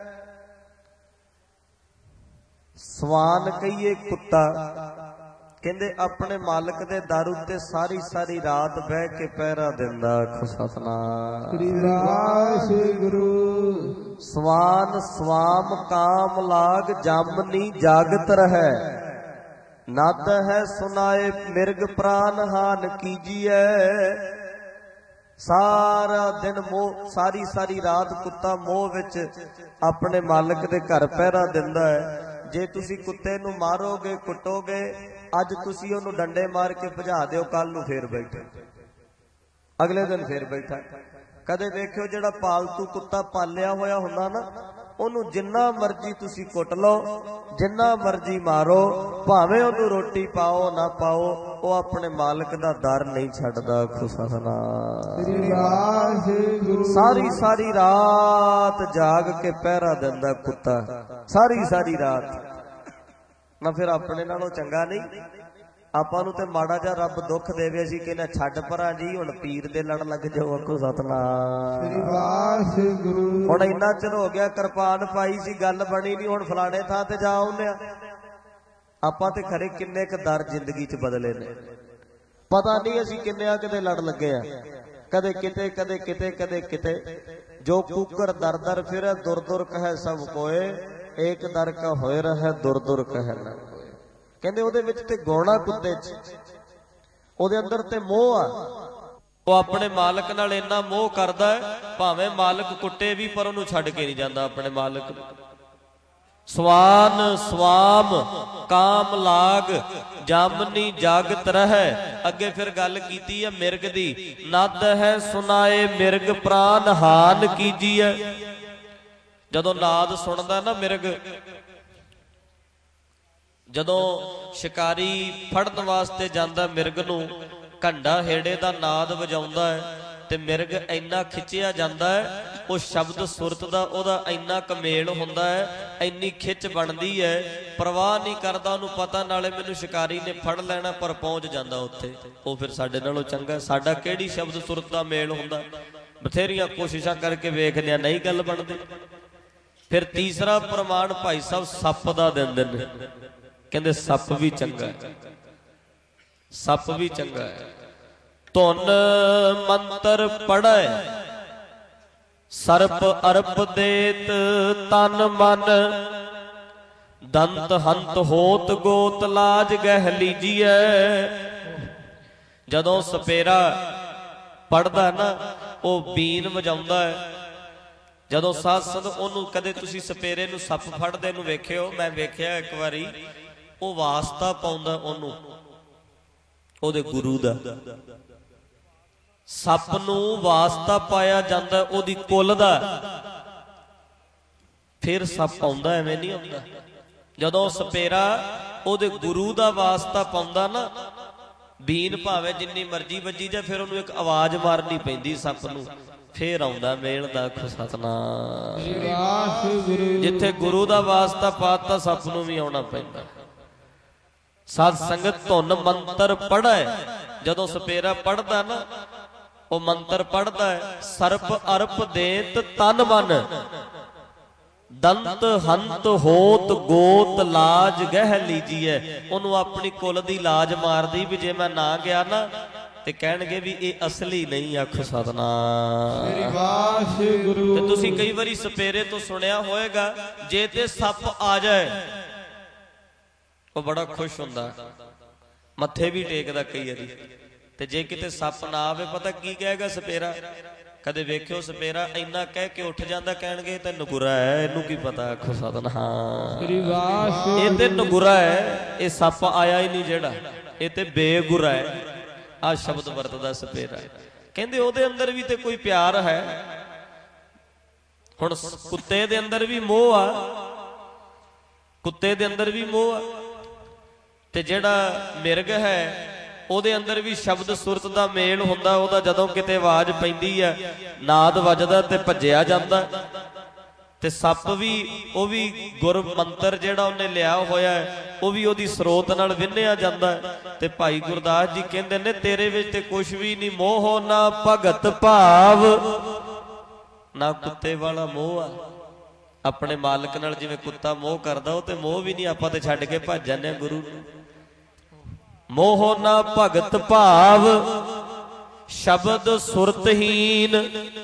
ਸਵਾਨ ਕਹੀਏ ਕੁੱਤਾ, ਕਹਿੰਦੇ ਆਪਣੇ ਮਾਲਕ ਦੇ ਦਰ ਉੱਤੇ ਸਾਰੀ ਸਾਰੀ ਰਾਤ ਬਹਿ ਕੇ ਪਹਿਰਾ ਦਿੰਦਾ। ਸਤਿਨਾਮ ਸ੍ਰੀ ਵਾਹਿਗੁਰੂ। ਸਵਾਨ ਸਵਾਮ ਕਾਮ ਲਾਗ ਜਾਮਨੀ ਜਾਗਤ ਰਹੈ। ਨਦ ਹੈ ਸੁਨਾਏ ਮਿਰਗ ਪ੍ਰਾਨ ਹਾਨ ਕੀਜੀਐ। ਸਾਰਾ ਦਿਨ ਮੋਹ, ਸਾਰੀ ਸਾਰੀ ਰਾਤ ਕੁੱਤਾ ਮੋਹ ਵਿੱਚ ਆਪਣੇ ਮਾਲਕ ਦੇ ਘਰ ਪਹਿਰਾ ਦਿੰਦਾ ਹੈ। ਜੇ ਤੁਸੀਂ ਕੁੱਤੇ ਨੂੰ ਮਾਰੋਗੇ, ਕੁੱਟੋਗੇ, ਅੱਜ ਤੁਸੀਂ ਉਹਨੂੰ ਡੰਡੇ ਮਾਰ ਕੇ ਭਜਾ ਦਿਓ, ਕੱਲ ਨੂੰ ਫੇਰ ਬੈਠੇ, ਅਗਲੇ ਦਿਨ ਫੇਰ ਬੈਠਾ। ਕਦੇ ਵੇਖਿਓ ਜਿਹੜਾ ਪਾਲਤੂ ਕੁੱਤਾ ਪਾਲਿਆ ਹੋਇਆ ਹੁੰਦਾ ਨਾ, ਉਹਨੂੰ ਜਿੰਨਾ ਮਰਜ਼ੀ ਤੁਸੀਂ ਕੁੱਟ ਲਓ, ਜਿੰਨਾ ਮਰਜ਼ੀ ਮਾਰੋ, ਭਾਵੇਂ ਉਹਨੂੰ ਰੋਟੀ ਪਾਓ ਨਾ ਪਾਓ, ਉਹ ਆਪਣੇ ਮਾਲਕ ਦਾ ਦਰ ਨਹੀਂ ਛੱਡਦਾ। ਸਾਰੀ ਸਾਰੀ ਰਾਤ ਜਾਗ ਕੇ ਪਹਿਰਾ ਦਿੰਦਾ ਕੁੱਤਾ, ਸਾਰੀ ਸਾਰੀ ਰਾਤ। ਨਾ ਫਿਰ ਆਪਣੇ ਨਾਲੋਂ ਚੰਗਾ ਨਹੀਂ? ਆਪਾਂ ਨੂੰ ਤੇ ਮਾੜਾ ਜਿਹਾ ਰੱਬ ਦੁੱਖ ਦੇਵੇ, ਅਸੀਂ ਕਹਿੰਦੇ ਛੱਡ ਪਰਾਂ ਜੀ, ਹੁਣ ਪੀਰ ਦੇ ਲੜ ਲੱਗ ਜਾਓ। ਆਖੋ ਸਤਿਨਾਮ ਸ੍ਰੀ ਵਾਹਿਗੁਰੂ। ਹੁਣ ਇੰਨਾ ਚਿਰ ਹੋ ਗਿਆ, ਕਿਰਪਾਨ ਪਾਈ ਸੀ, ਗੱਲ ਬਣੀ ਨਹੀਂ, ਹੁਣ ਫਲਾਣੇ ਥਾਂ ਤੇ ਜਾ ਆਉਂਦੇ ਆ। ਆਪਾਂ ਤੇ ਖਰੇ ਕਿੰਨੇ ਕੁ ਦਰ ਜ਼ਿੰਦਗੀ 'ਚ ਬਦਲੇ ਨੇ, ਪਤਾ ਨਹੀਂ ਅਸੀਂ ਕਿੰਨਿਆਂ ਕਿਤੇ ਲੜ ਲੱਗੇ ਆ। ਕਦੇ ਕਿਤੇ, ਕਦੇ ਕਿਤੇ, ਕਦੇ ਕਿਤੇ। ਜੋ ਕੂਕਰ ਦਰ ਦਰ ਫਿਰੇ, ਦੁਰ ਦੁਰ ਕਹੈ ਸਭ ਕੋਏ। ਏਕ ਦਰ ਕਾ ਹੋਏ ਰਹਿ, ਦੁਰ ਦੁਰ ਕਹੈ ਨਾ ਕੋਏ। ਕਹਿੰਦੇ ਉਹਦੇ ਵਿੱਚ ਤੇ ਗੋਣਾ ਕੁੱਤੇ 'ਚ, ਉਹਦੇ ਅੰਦਰ ਤੇ ਮੋਹ ਆ। ਉਹ ਆਪਣੇ ਮਾਲਕ ਨਾਲ ਇੰਨਾ ਮੋਹ ਕਰਦਾ ਹੈ, ਭਾਵੇਂ ਮਾਲਕ ਕੁੱਟੇ ਵੀ, ਪਰ ਉਹਨੂੰ ਛੱਡ ਕੇ ਨਹੀਂ ਜਾਂਦਾ ਆਪਣੇ ਮਾਲਕ ਨੂੰ। ਸਵਾਨ ਸਵਾਮ ਕਾਮ ਲਾਗ ਜਾਮਨੀ ਜਾਗਤ ਰਹਿ। ਅੱਗੇ ਫਿਰ ਗੱਲ ਕੀਤੀ ਹੈ ਮਿਰਗ ਦੀ। ਨਦ ਹੈ ਸੁਨਾਏ ਮਿਰਗ ਪ੍ਰਾਨ ਹਾਨ ਕੀਜੀਐ। ਜਦੋਂ ਨਾਦ ਸੁਣਦਾ ਨਾ ਮਿਰਗ, ਜਦੋਂ ਸ਼ਿਕਾਰੀ ਫੜਨ ਵਾਸਤੇ ਜਾਂਦਾ ਮਿਰਗ ਨੂੰ, ਘੰਡਾ ਹੇੜੇ ਦਾ ਨਾਦ ਵਜਾਉਂਦਾ ਹੈ ਤੇ ਮਿਰਗ ਇੰਨਾ ਖਿੱਚਿਆ ਜਾਂਦਾ ਹੈ, ਉਹ ਸ਼ਬਦ ਸੁਰਤ ਦਾ ਉਹਦਾ ਇੰਨਾ ਕਮੇਲ ਹੁੰਦਾ ਹੈ, ਇੰਨੀ ਖਿੱਚ ਬਣਦੀ ਹੈ, ਪਰਵਾਹ ਨਹੀਂ ਕਰਦਾ। ਉਹਨੂੰ ਪਤਾ ਨਾਲੇ ਮੈਨੂੰ ਸ਼ਿਕਾਰੀ ਨੇ ਫੜ ਲੈਣਾ, ਪਰ ਪਹੁੰਚ ਜਾਂਦਾ ਉੱਥੇ। ਉਹ ਫਿਰ ਸਾਡੇ ਨਾਲੋਂ ਚੰਗਾ। ਸਾਡਾ ਕਿਹੜੀ ਸ਼ਬਦ ਸੁਰਤ ਦਾ ਮੇਲ ਹੁੰਦਾ? ਬਥੇਰੀਆਂ ਕੋਸ਼ਿਸ਼ਾਂ ਕਰਕੇ ਵੇਖਦੇ ਆ, ਨਹੀਂ ਗੱਲ ਬਣਦੀ। ਫਿਰ ਤੀਸਰਾ ਪ੍ਰਮਾਣ ਭਾਈ ਸਾਹਿਬ ਸੱਪ ਦਾ ਦਿੰਦੇ ਨੇ। ਕਹਿੰਦੇ ਸੱਪ ਵੀ ਚੰਗਾ ਹੈ, ਸੱਪ ਵੀ ਚੰਗਾ ਹੈ। ਧੁਨ ਮੰਤਰ ਪੜ੍ਹੈ ਸਰਪ ਅਰਪ ਦੇਤ ਤਨ ਮਨ। ਦੰਤ ਹੰਤ ਹੋਤ ਗੋਤ ਲਾਜ ਗਹਿ ਲੀਜੀਐ। ਜਦੋਂ ਸਪੇਰਾ ਪੜਦਾ ਨਾ, ਉਹ ਬੀਨ ਵਜਾਉਂਦਾ ਹੈ। ਜਦੋਂ ਸਾਧ ਸੰਗਤ ਉਹਨੂੰ, ਕਦੇ ਤੁਸੀਂ ਸਪੇਰੇ ਨੂੰ ਸੱਪ ਫੜਦੇ ਨੂੰ ਵੇਖਿਓ? ਮੈਂ ਵੇਖਿਆ ਇੱਕ ਵਾਰੀ। ਉਹ ਵਾਸਤਾ ਪਾਉਂਦਾ ਉਹਨੂੰ, ਉਹਦੇ ਗੁਰੂ ਦਾ। ਸੱਪ ਨੂੰ ਵਾਸਤਾ ਪਾਇਆ ਜਾਂਦਾ ਉਹਦੀ ਕੁੱਲ ਦਾ, ਫਿਰ ਸੱਪ ਆਉਂਦਾ, ਐਵੇਂ ਨਹੀਂ ਆਉਂਦਾ। ਜਦੋਂ ਸਪੇਰਾ ਉਹਦੇ ਗੁਰੂ ਦਾ ਵਾਸਤਾ ਪਾਉਂਦਾ ਨਾ, ਬੀਨ ਭਾਵੇਂ ਜਿੰਨੀ ਮਰਜ਼ੀ ਵੱਜੀ ਜਾ, ਫਿਰ ਉਹਨੂੰ ਇੱਕ ਆਵਾਜ਼ ਮਾਰਨੀ ਪੈਂਦੀ ਸੱਪ ਨੂੰ, ਫੇਰ ਆਉਂਦਾ ਮੇਲ ਦਾ। ਸਤਿਨਾਮ। ਜਿੱਥੇ ਗੁਰੂ ਦਾ ਵਾਸਤਾ ਪਾਤਾ, ਸੱਪ ਨੂੰ ਵੀ ਆਉਣਾ ਪੈਂਦਾ। ਸਾਧ ਸੰਗਤ ਧੁਨ ਮੰਤਰ ਪੜ੍ਹੈ। ਜਦੋਂ ਸਪੇਰਾ ਪੜ੍ਹਦਾ ਨਾ, ਉਹ ਮੰਤਰ ਪੜ੍ਹਦਾ ਹੈ, ਸਰਪ ਅਰਪ ਦੇਤ ਤਨ ਮਨ। ਦੰਤ ਹੰਤ ਹੋਤ ਗੋਤ ਲਾਜ ਗਹਿ ਲੀਜੀਐ। ਉਹਨੂੰ ਆਪਣੀ ਕੁੱਲ ਦੀ ਲਾਜ ਮਾਰਦੀ ਵੀ ਜੇ ਮੈਂ ਨਾ ਗਿਆ ਨਾ ਤੇ ਕਹਿਣਗੇ ਵੀ ਇਹ ਅਸਲੀ ਨਹੀਂ। ਆਖੋ ਸਤਿਨਾਮ ਸ੍ਰੀ ਵਾਹਿਗੁਰੂ। ਤੇ ਤੁਸੀਂ ਕਈ ਵਾਰੀ ਸਪੇਰੇ ਤੋਂ ਸੁਣਿਆ ਹੋਏਗਾ, ਜੇ ਤੇ ਸੱਪ ਆ ਜਾਏ ਉਹ ਬੜਾ ਖੁਸ਼ ਹੁੰਦਾ, ਮੱਥੇ ਵੀ ਟੇਕਦਾ ਕਈ ਵਾਰੀ। ਤੇ ਜੇ ਕਿਤੇ ਸੱਪ ਨਾ ਆਵੇ, ਪਤਾ ਕੀ ਕਹੇਗਾ ਸਪੇਰਾ? ਕਦੇ ਵੇਖਿਓ ਸਪੇਰਾ ਇੰਨਾ ਕਹਿ ਕੇ ਉੱਠ ਜਾਂਦਾ, ਕਹਿਣਗੇ ਇਹ ਤਾਂ ਨਗੁਰਾ ਹੈ, ਇਹਨੂੰ ਕੀ ਪਤਾ। ਆਖੋ ਸਤਿਨਾਮ ਸ੍ਰੀ ਵਾਹਿਗੁਰੂ। ਇਹ ਤੇ ਨਗੁਰਾ ਹੈ, ਇਹ ਸੱਪ ਆਇਆ ਹੀ ਨਹੀਂ ਜਿਹੜਾ, ਇਹ ਤੇ ਬੇਗੁਰਾ ਹੈ। ਆਹ ਸ਼ਬਦ ਵਰਤਦਾ ਸਪੇਰਾ। ਕਹਿੰਦੇ ਉਹਦੇ ਅੰਦਰ ਵੀ ਤੇ ਕੋਈ ਪਿਆਰ ਹੈ। ਹੁਣ ਕੁੱਤੇ ਦੇ ਅੰਦਰ ਵੀ ਮੋਹ ਆ, ਕੁੱਤੇ ਦੇ ਅੰਦਰ ਵੀ ਮੋਹ ਆ, ਤੇ ਜਿਹੜਾ ਮਿਰਗ ਹੈ ਉਹਦੇ ਅੰਦਰ ਵੀ ਸ਼ਬਦ ਸੁਰਤ ਦਾ ਮੇਲ ਹੁੰਦਾ। ਉਹਦਾ ਜਦੋਂ ਕਿਤੇ ਆਵਾਜ਼ ਪੈਂਦੀ ਆ, ਨਾਦ ਵੱਜਦਾ ਤੇ ਭੱਜਿਆ ਜਾਂਦਾ। ਤੇ ਸੱਪ ਵੀ, ਉਹ ਵੀ ਗੁਰ ਮੰਤਰ ਜਿਹੜਾ ਉਹਨੇ ਲਿਆ ਹੋਇਆ ਉਹ ਵੀ ਉਹਦੀ ਸਰੋਤ ਨਾਲ ਵਿੰਨਿਆ ਜਾਂਦਾ। ਤੇ ਭਾਈ ਗੁਰਦਾਸ ਜੀ ਕਹਿੰਦੇ ਨੇ ਤੇਰੇ ਵਿੱਚ ਤੇ ਕੁਛ ਵੀ ਨਹੀਂ ਮੋਹ, ਨਾ ਭਗਤ ਭਾਵ, ਨਾ ਕੁੱਤੇ ਵਾਲਾ ਮੋਹ ਆ। ਆਪਣੇ ਮਾਲਕ ਨਾਲ ਜਿਵੇਂ ਕੁੱਤਾ ਮੋਹ ਕਰਦਾ, ਉਹ ਤੇ ਮੋਹ ਵੀ ਨਹੀਂ, ਆਪਾਂ ਤੇ ਛੱਡ ਕੇ ਭੱਜ ਜਾਂਦੇ ਆ ਗੁਰੂ ਨੂੰ। ਮੋਹ ਨਾ ਭਗਤ ਭਾਵ, ਸ਼ਬਦ ਸੁਰਤਹੀਨ,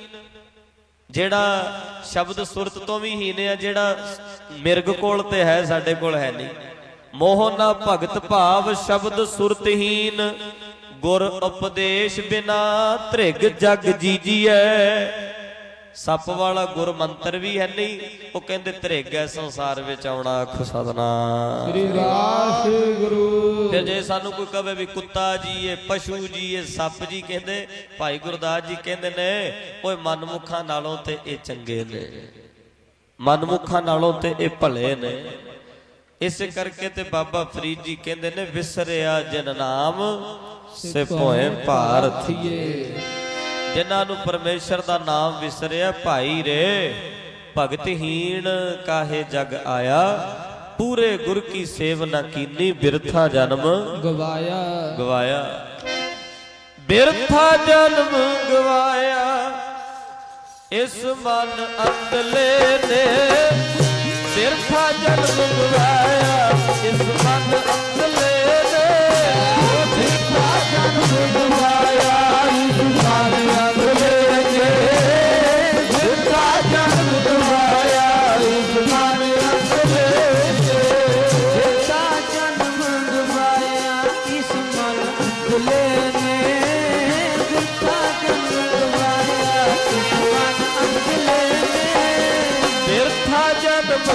ਜਿਹੜਾ ਸ਼ਬਦ ਸੁਰਤ ਤੋਂ ਵੀ ਹੀਨ ਆ, ਜਿਹੜਾ ਮਿਰਗ ਕੋਲ ਤੇ ਹੈ, ਸਾਡੇ ਕੋਲ ਹੈ ਨਹੀਂ। ਮੋਹ ਨਾ ਭਗਤ ਭਾਵ, ਸ਼ਬਦ ਸੁਰਤਹੀਨ, ਗੁਰ ਉਪਦੇਸ਼ ਬਿਨਾ ਧ੍ਰਿਗ ਜਗ ਜੀਜੀਐ। ਸੱਪ ਵਾਲਾ ਗੁਰ ਮੰਤਰ ਵੀ ਹੈ ਨਹੀਂ, ਉਹ ਕਹਿੰਦੇ ਧ੍ਰਿਗ ਹੈ ਸੰਸਾਰ ਵਿੱਚ ਆਉਣਾ। ਆਖੋ ਸਤਿਨਾਮ ਸ੍ਰੀ ਵਾਹਿਗੁਰੂ। ਫਿਰ ਜੇ ਸਾਨੂੰ ਕੋਈ ਕਹੇ ਵੀ ਕੁੱਤਾ ਜੀ ਏ, ਪਸ਼ੂ ਜੀ ਏ, ਸੱਪ ਜੀ, ਕਹਿੰਦੇ ਭਾਈ ਗੁਰਦਾਸ ਜੀ ਕਹਿੰਦੇ ਨੇ ਓਏ ਮਨਮੁਖਾਂ ਨਾਲੋਂ ਤੇ ਇਹ ਚੰਗੇ ਨੇ, ਮਨਮੁਖਾਂ ਨਾਲੋਂ ਤੇ ਇਹ ਭਲੇ ਨੇ। ਇਸੇ ਕਰਕੇ ਤੇ ਬਾਬਾ ਫਰੀਦ ਜੀ ਕਹਿੰਦੇ ਨੇ ਵਿਸਰਿਆ ਜਨ ਨਾਮ ਸੇ ਭੋਏ ਭਾਰਤੀਏ। ਜਿਨ੍ਹਾਂ ਨੂੰ ਪਰਮੇਸ਼ਰ ਦਾ ਨਾਮ ਵਿਸਰਿਆ, ਭਾਈ ਰੇ ਭਗਤਹੀਣ ਕਾਹੇ ਜਗ ਆਇਆ, ਪੂਰੇ ਗੁਰ ਕੀ ਸੇਵ ਨਾ ਕੀਨੀ, ਬਿਰਥਾ ਜਨਮ ਗਵਾਇਆ, ਗਵਾਇਆ। ਬਿਰਥਾ ਜਨਮ ਗਵਾਇਆ ਇਸ ਮਨ ਅੰਦਲੇ ਨੇ, ਬਿਰਥਾ ਜਨਮ ਗਵਾਇਆ ਇਸ ਮਨ ਅੰਦਲੇ ਨੇ, ਬਿਰਥਾ ਜਨਮ ਗਵਾਇਆ ਇਸ ਮਨ ਅੰਦਲੇ ਨੇ, ਬਿਰਥਾ ਜਨਮ ਗਵਾਇਆ ਇਸ ਮਨ ਅੰਦਲੇ ਨੇ, ਬਿਰਥਾ ਜਨਮ ਗਵਾਇਆ ਇਸ ਮਨ ਅੰਦਲੇ ਨੇ, ਬਿਰਥਾ ਜਨਮ ਗਵਾਇਆ ਇਸ ਮਨ ਅੰਦਲੇ ਨੇ, ਬਿਰਥਾ ਜਨਮ,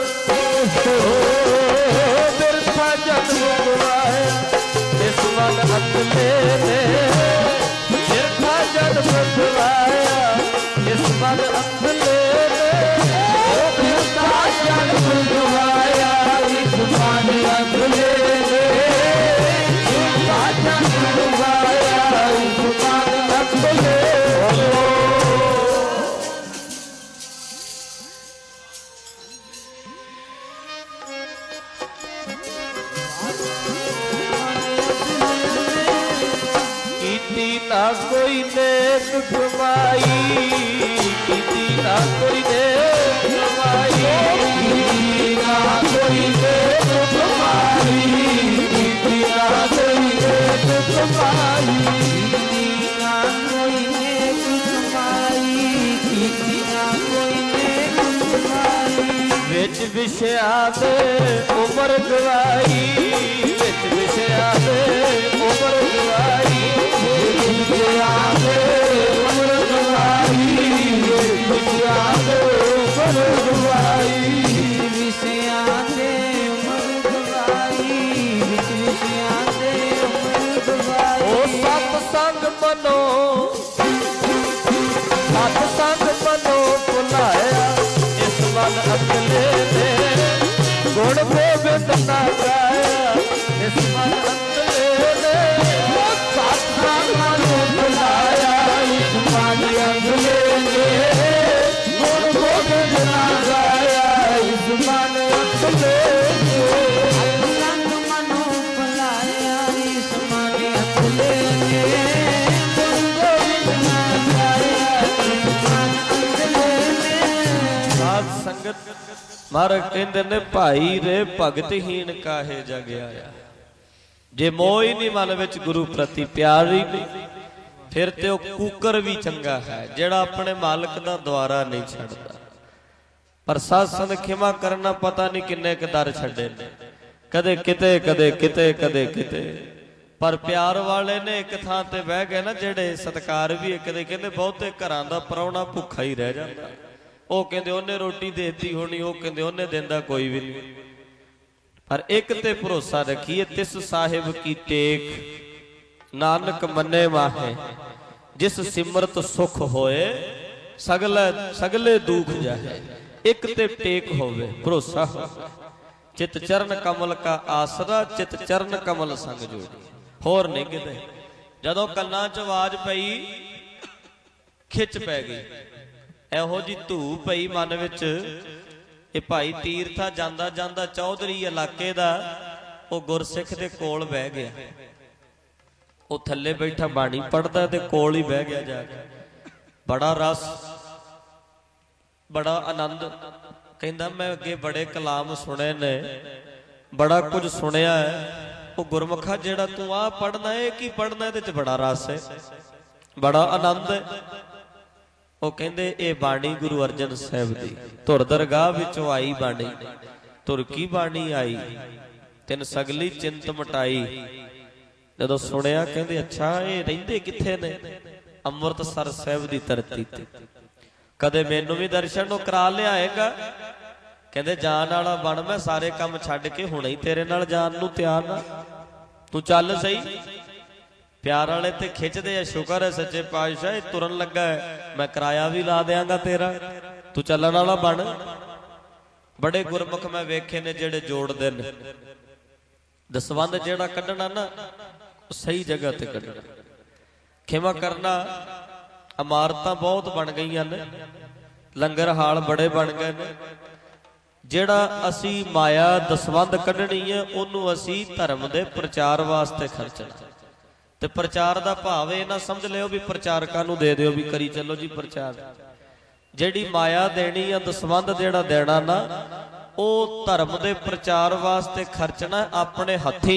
ਬਿਰਥਾ ਜਨਮ ਗਵਾਇਆ ਇਸ ਮਨ ਅੰਦਲੇ ਨੇ, ਬਿਰਥਾ ਜਨਮ ਗਵਾਇਆ ਇਸ ਮਨ ਅੰਦਲੇ ਨੇ, ਬਿਰਥਾ ਜਨਮ ਗਵਾਇਆ ਇਸ ਮਨ ਅੰਦਲੇ ਨੇ, ਬਿਰਥਾ ਜਨਮ ਗਵਾਇਆ ਇਸ ਮਨ ਅੰਦਲੇ ਨੇ। ਨਾ ਕੋਈ ਨੇਕ ਕਮਾਈ, ਕੀਤੀ ਨਾ ਕੋਈ ਨੇਕ ਕਮਾਈ, ਕੀਤੀ ਨਾ ਕੋਈ ਨੇਕ ਕਮਾਈ, ਕੀਤੀ ਨਾ ਕੋਈ ਨੇਕ ਕਮਾਈ, ਕੀਤੀ ਨਾ ਕੋਈ ਨੇਕ ਕਮਾਈ, ਕੀਤੀ ਨਾ ਕੋਈ ਨੇਕ ਕਮਾਈ। ਵਿੱਚ ਵਿਸ਼ਿਆਂ ਦੇ ਉਮਰ ਗਵਾਈ, ਵਿੱਚ ਵਿਸ਼ਿਆਂ ਦੇ ਉਮਰ ਗਵਾਈ, ਵਿਸ਼ਿਆਂ ਦੇ ਉਮਰ ਗਵਾਈ, ਵਿਸ਼ਿਆਂ ਦੇ ਉਮਰ ਗਵਾਈ, ਵਿਸ਼ਿਆਂ ਦੇ ਉਮਰ ਗਵਾਈ, ਵਿਸ਼ਿਆਂ ਦੇ ਉਮਰ ਗਵਾਈ। ਉਹ ਸਤ ਸੰਗ ਮਨੋ, ਸਤ ਸੰਗ ਮਨੋ ਭੁਲਾਇਆ ਇਸ ਮਨ ਅੰਦਲੇ ਨੇ, ਗੁਣ ਗੋਬਿੰਦ ਨਾ ਗਾਇਆ ਇਸ ਮਨ ਅੰਦਲੇ ਨੇ, ਸਤ ਸੰਗ ਮਨੋ ਭੁਲਾਇਆ ਇਸ ਮਨ ਅੰਦਲੇ ਨੇ, ਗੁਣ ਗੋਬਿੰਦ ਨਾ ਗਾਇਆ ਇਸ ਮਨ ਅੰਦਲੇ ਨੇ, ਸਤ ਸੰਗ ਮਨੋ ਭੁਲਾਇਆ ਇਸ ਮਨ ਅੰਦਲੇ ਨੇ, ਗੁਣ ਗੋਬਿੰਦ ਨਾ ਗਾਇਆ ਇਸ ਮਨ ਅੰਦਲੇ ਨੇ। ਸਾਧ ਸੰਗਤ ਮਹਾਰਾਜ ਕਹਿੰਦੇ ਨੇ ਭਾਈ ਰੇ ਭਗਤਹੀਣ ਕਾਹੇ ਜਗ ਆਇਆ। ਜੇ ਮੋਹ ਹੀ ਨਹੀਂ ਮਨ ਵਿੱਚ ਗੁਰੂ ਪ੍ਰਤੀ, ਪਿਆਰ ਹੀ ਨਹੀਂ, ਫਿਰ ਤੇ ਉਹ ਕੂਕਰ ਵੀ ਚੰਗਾ ਹੈ ਜਿਹੜਾ ਆਪਣੇ ਮਾਲਕ ਦਾ ਦੁਆਰਾ ਨਹੀਂ ਛੱਡਦਾ। ਪਰ ਸਾਧ ਸੰਗਤ ਖਿਮਾ ਕਰਨਾ, ਪਤਾ ਨਹੀਂ ਕਿੰਨੇ ਕੁ ਦਰ ਛੱਡੇ ਨੇ, ਕਦੇ ਕਿਤੇ ਕਦੇ ਕਿਤੇ ਕਦੇ ਕਿਤੇ। ਪਰ ਪਿਆਰ ਵਾਲੇ ਨੇ ਇੱਕ ਥਾਂ ਤੇ ਬਹਿ ਗਏ ਨਾ ਜਿਹੜੇ, ਸਤਿਕਾਰ ਵੀ ਇੱਕ ਦੇ, ਕਹਿੰਦੇ ਬਹੁਤੇ ਘਰਾਂ ਦਾ ਪ੍ਰਾਹੁਣਾ ਭੁੱਖਾ ਹੀ ਰਹਿ ਜਾਂਦਾ। ਉਹ ਕਹਿੰਦੇ ਉਹਨੇ ਰੋਟੀ ਦੇਤੀ ਹੋਣੀ, ਉਹ ਕਹਿੰਦੇ ਉਹਨੇ ਦਿੰਦਾ ਕੋਈ ਵੀ ਨਹੀਂ। ਪਰ ਇੱਕ ਤੇ ਭਰੋਸਾ ਰੱਖੀਏ, ਤਿਸ ਸਾਹਿਬ ਕੀ ਟੇਕ ਨਾਨਕ ਮੰਨੇ ਮਾਹੇ, ਜਿਸ ਸਿਮਰਤ ਸੁਖ ਹੋਏ सगले दुख जाए, एक ते टेक होवे भरोसा होवे। चित चरण कमल का आसरा, चित चरण कमल संग जोड़ी। होर नहीं किते। जदों कन्नां च आवाज पई, खिच पै गई, ਇਹੋ जी ਧੂ ਪਈ मन विच। ਇਹ ਭਾਈ ਤੀਰਥਾ ਜਾਂਦਾ ਜਾਂਦਾ ਚੌਧਰੀ ਇਲਾਕੇ ਦਾ ਉਹ ਗੁਰਸਿੱਖ ਦੇ ਕੋਲ ਬਹਿ ਗਿਆ। ਉਹ ਥੱਲੇ ਬੈਠਾ ਬਾਣੀ ਪੜਦਾ ਤੇ ਕੋਲ ਹੀ ਬਹਿ ਗਿਆ ਜਾ ਕੇ। ਬੜਾ ਰਸ, ਬੜਾ ਆਨੰਦ। ਕਹਿੰਦਾ ਮੈਂ ਅੱਗੇ ਬੜੇ ਕਲਾਮ ਸੁਣੇ ਨੇ, ਬੜਾ ਕੁਝ ਸੁਣਿਆ ਹੈ। ਉਹ ਗੁਰਮੁਖਾ ਜਿਹੜਾ ਤੂੰ ਆਹ ਪੜਨਾ, ਇਹ ਕੀ ਪੜਨਾ? ਇਹਦੇ ਚ ਬੜਾ ਰਸ ਹੈ, ਬੜਾ ਆਨੰਦ ਹੈ। ਉਹ ਕਹਿੰਦੇ ਇਹ ਬਾਣੀ ਗੁਰੂ ਅਰਜਨ ਸਾਹਿਬ ਦੀ ਧੁਰ ਦਰਗਾਹ ਵਿੱਚੋਂ ਆਈ ਬਾਣੀ। ਧੁਰ ਕੀ ਬਾਣੀ ਆਈ, ਤਿੰਨ ਸਗਲੀ ਚਿੰਤ ਮਟਾਈ। ਜਦੋਂ ਸੁਣਿਆ ਕਹਿੰਦੇ ਅੱਛਾ ਇਹ ਰਹਿੰਦੇ ਕਿੱਥੇ ਨੇ? ਅੰਮ੍ਰਿਤਸਰ ਸਾਹਿਬ ਦੀ ਧਰਤੀ ਤੇ। ਕਦੇ ਮੈਨੂੰ ਵੀ ਦਰਸ਼ਨ ਨੂੰ ਕਰਾ ਲਿਆਏਗਾ? ਕਹਿੰਦੇ ਜਾਣ ਵਾਲਾ ਬਣ, ਮੈਂ ਸਾਰੇ ਕੰਮ ਛੱਡ ਕੇ ਹੁਣੇ ਹੀ ਤੇਰੇ ਨਾਲ ਜਾਣ ਨੂੰ ਤਿਆਰ ਆ, ਤੂੰ ਚੱਲ ਸਹੀ। प्यार वाले ते खिंचते है, शुक्र है सच्चे पातशाह तुरन लगा है, मैं किराया भी ला देंगा तेरा, तू चलन वाला बन। बड़े गुरमुख मैं वेखे ने जेड़े जोड़ते हैं। दसवंध जेड़ा कढ़ना ना सही जगह ते कढ़ना। खिमा करना, इमारतां बहुत बन गई ने, लंगर हाल बड़े बन गए ने। जेड़ा असी माया दसवंध कढ़नी है उन्होंने असी धर्म के प्रचार वास्ते खर्चना। ते प्रचार दा भाव ये ना समझ लियो भी प्रचारकां नूं दे दिओ भी करी चलो जी प्रचार। जेड़ी माया देनी या दसवंध जेड़ा देना ना, वो धर्म दे प्रचार वास्ते खर्चना अपने हथी।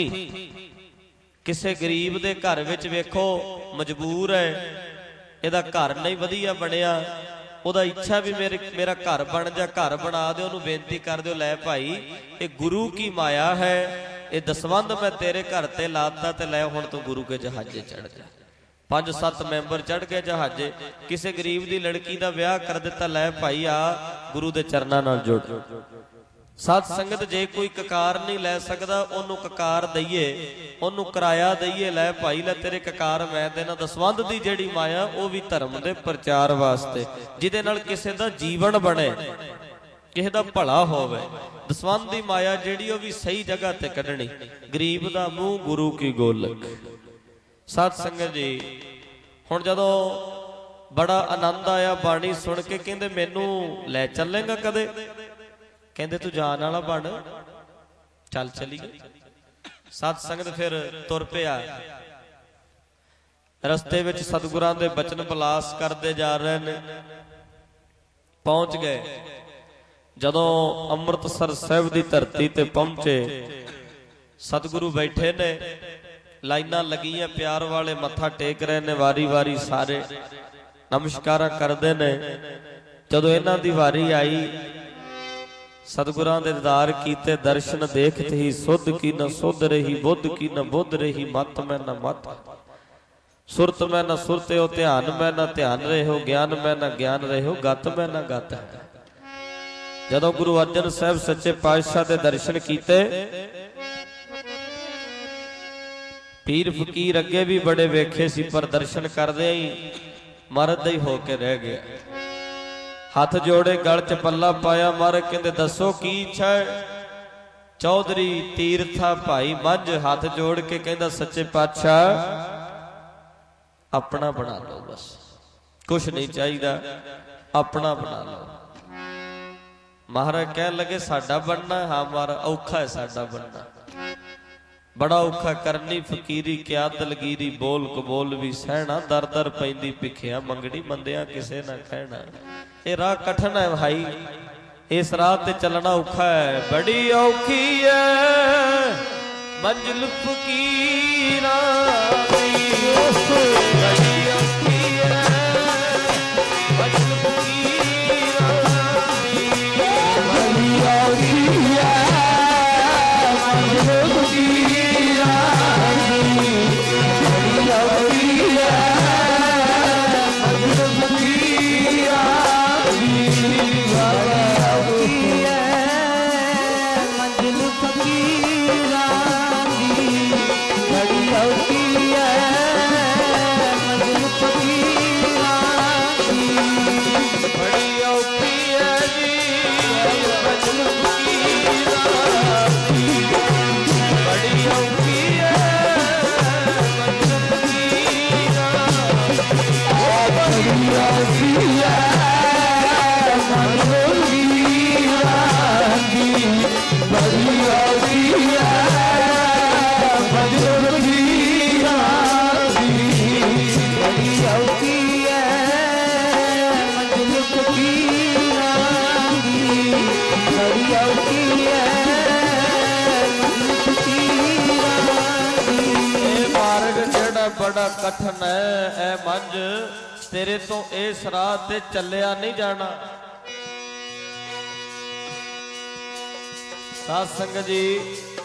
किसे गरीब दे घर विच वेखो मजबूर है, इहदा घर नहीं वधिया बनिया, ओदा इच्छा भी मेरा घर बन जा, घर बना दे, ओनूं बेनती कर दिओ लै भाई ये गुरु की माया है, ये दसवंध मैं तेरे घर ते लाता ते लै हुण तू गुरु के जहाजे चढ़ जा। 5-7 मैंबर चढ़ गए जहाजे। किसी गरीब दी लड़की दा ब्याह कर दिता, लै भाई आ गुरु दे चरनां नाल जुड़। साध संगत जे कोई ककार नहीं लै सकदा ओनू ककार दईए, ओनू किराया दईए, लै भाई लै तेरे ककार मैं देना। दसवंध दी जेड़ी माया वो भी धर्म दे प्रचार वास्ते, जिहदे नाल किसे दा जीवन बने, किसे दा भला होवे। दसवंध दी माया जेड़ी वो भी सही जगह ते कढ़नी। गरीब दा मूंह गुरु की गोलक। साध संगत जी हुण जदों बड़ा आनंद आया बाणी सुन के, कहंदे मैनू लै चलेगा कदे? कहंदे तू जान वाला बन, चल चलीए। साध संगत फिर तुर पिया। रस्ते विच सतगुरां दे बचन बलास करते जा रहे ने। पहुंच गए जदों अमृतसर साहिब दी धरती ते पहुंचे, सतगुरु बैठे ने, लाइनां लगियां, प्यार वाले मत्था टेक रहे ने वारी वारी, सारे नमस्कारां करदे ने। जदों इन्हां दी वारी आई, सतगुरां दे दीदार कीते, दर्शन देखते ही सुध की न सुध रही, बुद्ध की न बुद्ध रही, मत में न मत, सुरत में न सुरत हो, ध्यान में न ध्यान रहे हो, ज्ञान में न ज्ञान रहे हो, गत में न गत है। जदों गुरु अर्जन साहब सच्चे पातशाह दे दर्शन कीते, पीर फकीर अगे भी बड़े वेखे सी, पर दर्शन करदे ही मरद ही होके रह गया। हाथ जोड़े गल च पल्ला पाया, मारे कहंदे दसो की इच्छा है? चौधरी तीरथा भाई मंझ हाथ जोड़ के कहंदा सच्चे पातशाह अपना बना लो, बस कुछ नहीं चाहिए, अपना बना लो। महाराज कह लगे साडा बनना? हाँ महाराज औखा है साडा बनना, बड़ा औखा। करनी फकीरी क्या दलगीरी, बोल कबोल भी सहना, दर दर पैंदी भिखिया मंगनी, मंदिया किसे ना कहना। ये राह कठिन है भाई, इस राह ते चलना औखा है, बड़ी औखी है मंजिल फकीरा दी, बड़ी औखी है मंजिल फकीरा दी, बड़ी औखी है मंजिल फकीरा दी, बड़ी औखी है मंजिल फकीरा दी, मंजिल फकीरा दी, बड़ी औखी है मंजिल ਚੜਨਾ ਬੜਾ ਕਠਨ ਹੈ, ਐ ਮੰਝ ਤੇਰੇ ਤੋਂ ਇਸ ਰਾਹ ਤੇ ਚੱਲਿਆ ਨਹੀਂ ਜਾਣਾ। ਸਾਧ ਸੰਗਤ ਜੀ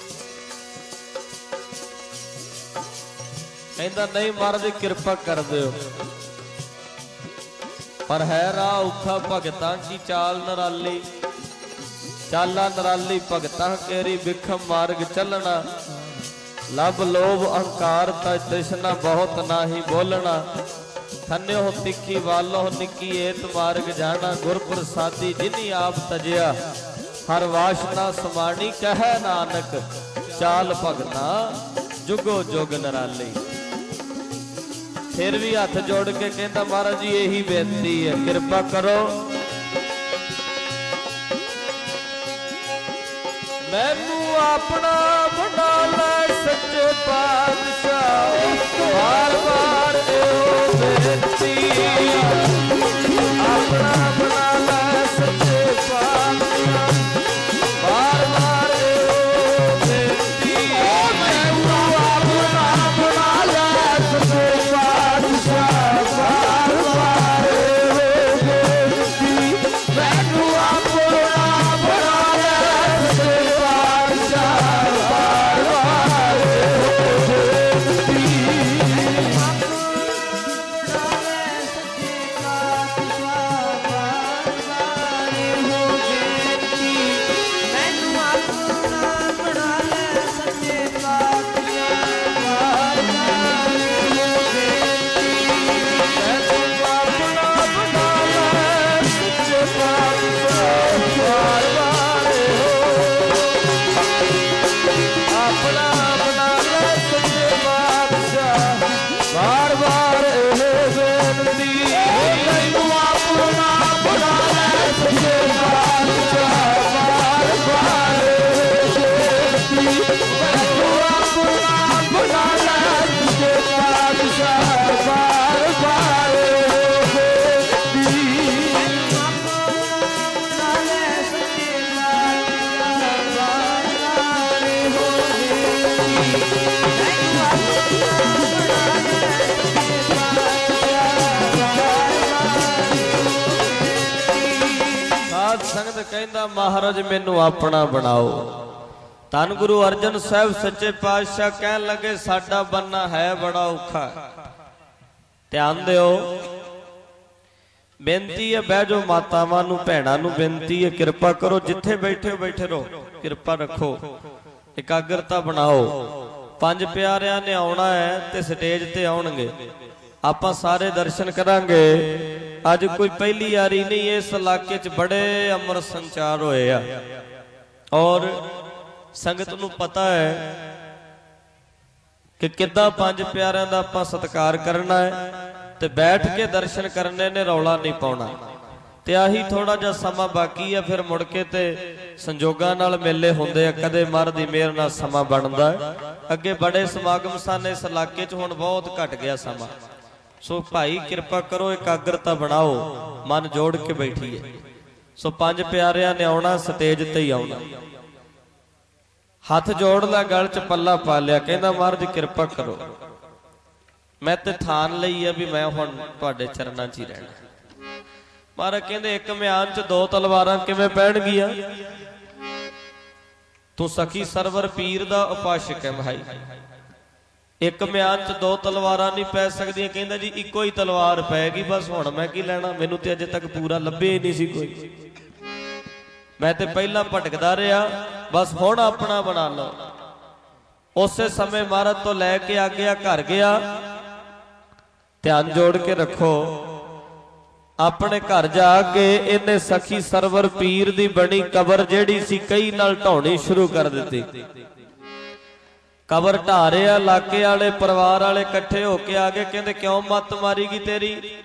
ਕਹਿੰਦਾ ਨਹੀਂ ਮਹਾਰਾਜ ਕਿਰਪਾ ਕਰ ਦਿਓ, ਪਰ ਹੈ ਰਾਹ ਔਖਾ ਭਗਤਾਂ ਕੀ ਚਾਲ ਨਰਾਲੀ। ਚਾਲਾ ਨਰਾਲੀ ਭਗਤਾਂ ਕੇਰੀ ਵਿਖਮ ਮਾਰਗ ਚੱਲਣਾ। ਲਭ ਲੋਭ ਅਹੰਕਾਰ ਤਾ ਤ੍ਰਿਸ਼ਨਾ ਬਹੁਤ ਨਾਹੀ ਬੋਲਣਾ। ਥੰਨਿਓ ਤਿੱਖੀ ਵਾਲੋ ਨਿੱਕੀ ਏਤ ਮਾਰਗ ਜਾਣਾ। ਗੁਰ ਪ੍ਰਸਾਦੀ ਜਿਨੀ ਆਪ ਤਜਿਆ ਹਰ ਵਾਸ਼ਨਾ ਸਮਾਣੀ। ਕਹਿ ਨਾਨਕ ਚਾਲ ਭਗਤਾਂ ਜੁਗੋ ਜੁਗ ਨਰਾਲੀ। ਫਿਰ ਵੀ ਹੱਥ ਜੋੜ ਕੇ ਕਹਿੰਦਾ ਮਹਾਰਾਜ ਜੀ ਇਹੀ ਬੇਨਤੀ ਹੈ, ਕਿਰਪਾ ਕਰੋ ਮੈਨੂੰ ਆਪਣਾ ਬਣਾ ਲੈ ਸੱਚੇ ਪਾਤਸ਼ਾਹ। ਵਾਰ ਵਾਰ ਇਹੋ ਬੇਨਤੀ ਆਪਣਾ ਬਣਾ ਲੈ ਸੱਚੇ ਪਾਤਸ਼ਾਹ। ਵਾਰ ਵਾਰ ਇਹੋ ਬੇਨਤੀ ਮੈਨੂੰ ਆਪਣਾ ਬਣਾ ਲੈ ਸੱਚੇ ਪਾਤਸ਼ਾਹ। ਵਾਰ ਵਾਰ ਇਹੋ ਬੇਨਤੀ ਮੈਨੂੰ ਆਪਣਾ ਬਣਾ ਲੈ ਸੱਚੇ ਪਾਤਸ਼ਾਹ। ਵਾਰ ਵਾਰ ਇਹੋ ਸੰਗਤ ਕਹਿੰਦਾ ਮਹਾਰਾਜ ਮੈਨੂੰ ਆਪਣਾ ਬਣਾਓ। ਧੰਨ ਗੁਰੂ ਅਰਜਨ ਸਾਹਿਬ ਸੱਚੇ ਪਾਤਸ਼ਾਹ ਕਹਿਣ ਲੱਗੇ ਸਾਡਾ ਬੰਨਾ ਹੈ ਬੜਾ ਔਖਾ। ਧਿਆਨ ਦਿਓ, ਬੇਨਤੀ ਹੈ ਬਹਿ ਜਾਓ, ਮਾਤਾਵਾਂ ਨੂੰ ਭੈਣਾਂ ਨੂੰ ਬੇਨਤੀ ਹੈ ਕਿਰਪਾ ਕਰੋ, ਜਿੱਥੇ ਬੈਠੇ ਹੋ ਬੈਠੇ ਰਹੋ, ਕਿਰਪਾ ਰੱਖੋ, ਇਕਾਗਰਤਾ ਬਣਾਓ। ਪੰਜ ਪਿਆਰਿਆਂ ਨੇ ਆਉਣਾ ਹੈ ਤੇ ਸਟੇਜ ਤੇ ਆਉਣਗੇ, ਆਪਾਂ ਸਾਰੇ ਦਰਸ਼ਨ ਕਰਾਂਗੇ। ਅੱਜ ਕੋਈ ਪਹਿਲੀ ਵਾਰੀ ਨਹੀਂ, ਇਸ ਇਲਾਕੇ 'ਚ ਬੜੇ ਅੰਮ੍ਰਿਤ ਸੰਚਾਰ ਹੋਏ ਆ ਔਰ ਸੰਗਤ ਨੂੰ ਪਤਾ ਹੈ ਕਿ ਕਿੱਦਾਂ ਪੰਜ ਪਿਆਰਿਆਂ ਦਾ ਆਪਾਂ ਸਤਿਕਾਰ ਕਰਨਾ ਹੈ ਤੇ ਬੈਠ ਕੇ ਦਰਸ਼ਨ ਕਰਨੇ ਨੇ, ਰੌਲਾ ਨਹੀਂ ਪਾਉਣਾ। ਤੇ ਆਹੀ ਥੋੜਾ ਜਿਹਾ ਸਮਾਂ ਬਾਕੀ ਆ, ਫਿਰ ਮੁੜ ਕੇ ਤੇ ਸੰਜੋਗਾਂ ਨਾਲ ਮੇਲੇ ਹੁੰਦੇ ਆ, ਕਦੇ ਮਹਾਰਾਜ ਦੀ ਮਿਹਰ ਨਾਲ ਸਮਾਂ ਬਣਦਾ ਹੈ। ਅੱਗੇ ਬੜੇ ਸਮਾਗਮ ਸਨ ਇਸ ਇਲਾਕੇ 'ਚ, ਹੁਣ ਬਹੁਤ ਘਟ ਗਿਆ ਸਮਾਂ। ਸੋ ਭਾਈ ਕਿਰਪਾ ਕਰੋ, ਇਕਾਗਰਤਾ ਬਣਾਓ, ਮਨ ਜੋੜ ਕੇ ਬੈਠੀਏ। ਸੋ ਪੰਜ ਪਿਆਰਿਆਂ ਨੇ ਆਉਣਾ, ਸਟੇਜ ਤੇ ਹੀ ਆਉਣਾ। ਹੱਥ ਜੋੜ ਲੈ, ਗਲ 'ਚ ਪੱਲਾ ਪਾ ਲਿਆ, ਕਹਿੰਦਾ ਮਹਾਰਾਜ ਕਿਰਪਾ ਕਰੋ, ਮੈਂ ਤੇ ਥਾਨ ਲਈ ਆ ਵੀ ਮੈਂ ਹੁਣ ਤੁਹਾਡੇ ਚਰਨਾਂ 'ਚ ਹੀ ਰਹਿਣਾ। ਮਹਾਰਾਜ ਕਹਿੰਦੇ ਇੱਕ ਮਿਆਨ 'ਚ ਦੋ ਤਲਵਾਰਾਂ ਕਿਵੇਂ ਪੈਣਗੀਆਂ? ਤੂੰ ਸਖੀ ਸਰਵਰ ਪੀਰ ਦਾ ਉਪਾਸ਼ਕ ਹੈ ਭਾਈ। ਇੱਕ ਮਿਆਨ 'ਚ ਦੋ ਤਲਵਾਰਾਂ ਨਹੀਂ ਪੈ ਸਕਦੀਆਂ। ਕਹਿੰਦਾ ਜੀ ਇੱਕੋ ਹੀ ਤਲਵਾਰ ਪੈਗੀ, ਬਸ ਹੁਣ ਮੈਂ ਕੀ ਲੈਣਾ, ਮੈਨੂੰ ਤੇ ਅਜੇ ਤੱਕ ਪੂਰਾ ਲੱਭਿਆ ਹੀ ਨਹੀਂ ਸੀ ਕੋਈ, ਮੈਂ ਤੇ ਪਹਿਲਾਂ ਭਟਕਦਾ ਰਿਹਾ, ਬਸ ਹੁਣ ਆਪਣਾ ਬਣਾ ਲਓ। ਉਸੇ ਸਮੇਂ ਮਹਾਰਾਜ ਤੋਂ ਲੈ ਕੇ ਆਗਿਆ ਘਰ ਗਿਆ। ਧਿਆਨ ਜੋੜ ਕੇ ਰੱਖੋ, ਆਪਣੇ ਘਰ ਜਾ ਕੇ ਇਹਨੇ ਸਖੀ ਸਰਵਰ ਪੀਰ ਦੀ ਬਣੀ ਕਬਰ ਜਿਹੜੀ ਸੀ ਕਈ ਨਾਲ ਢਾਉਣੀ ਸ਼ੁਰੂ ਕਰ ਦਿੱਤੀ। ਕਬਰ ਢਾ ਰਿਹਾ, ਇਲਾਕੇ ਵਾਲੇ ਪਰਿਵਾਰ ਵਾਲੇ ਇਕੱਠੇ ਹੋ ਕੇ ਆ ਗਏ, ਕਹਿੰਦੇ ਕਿਉਂ ਮੱਤ ਮਾਰੀ ਗਈ ਤੇਰੀ?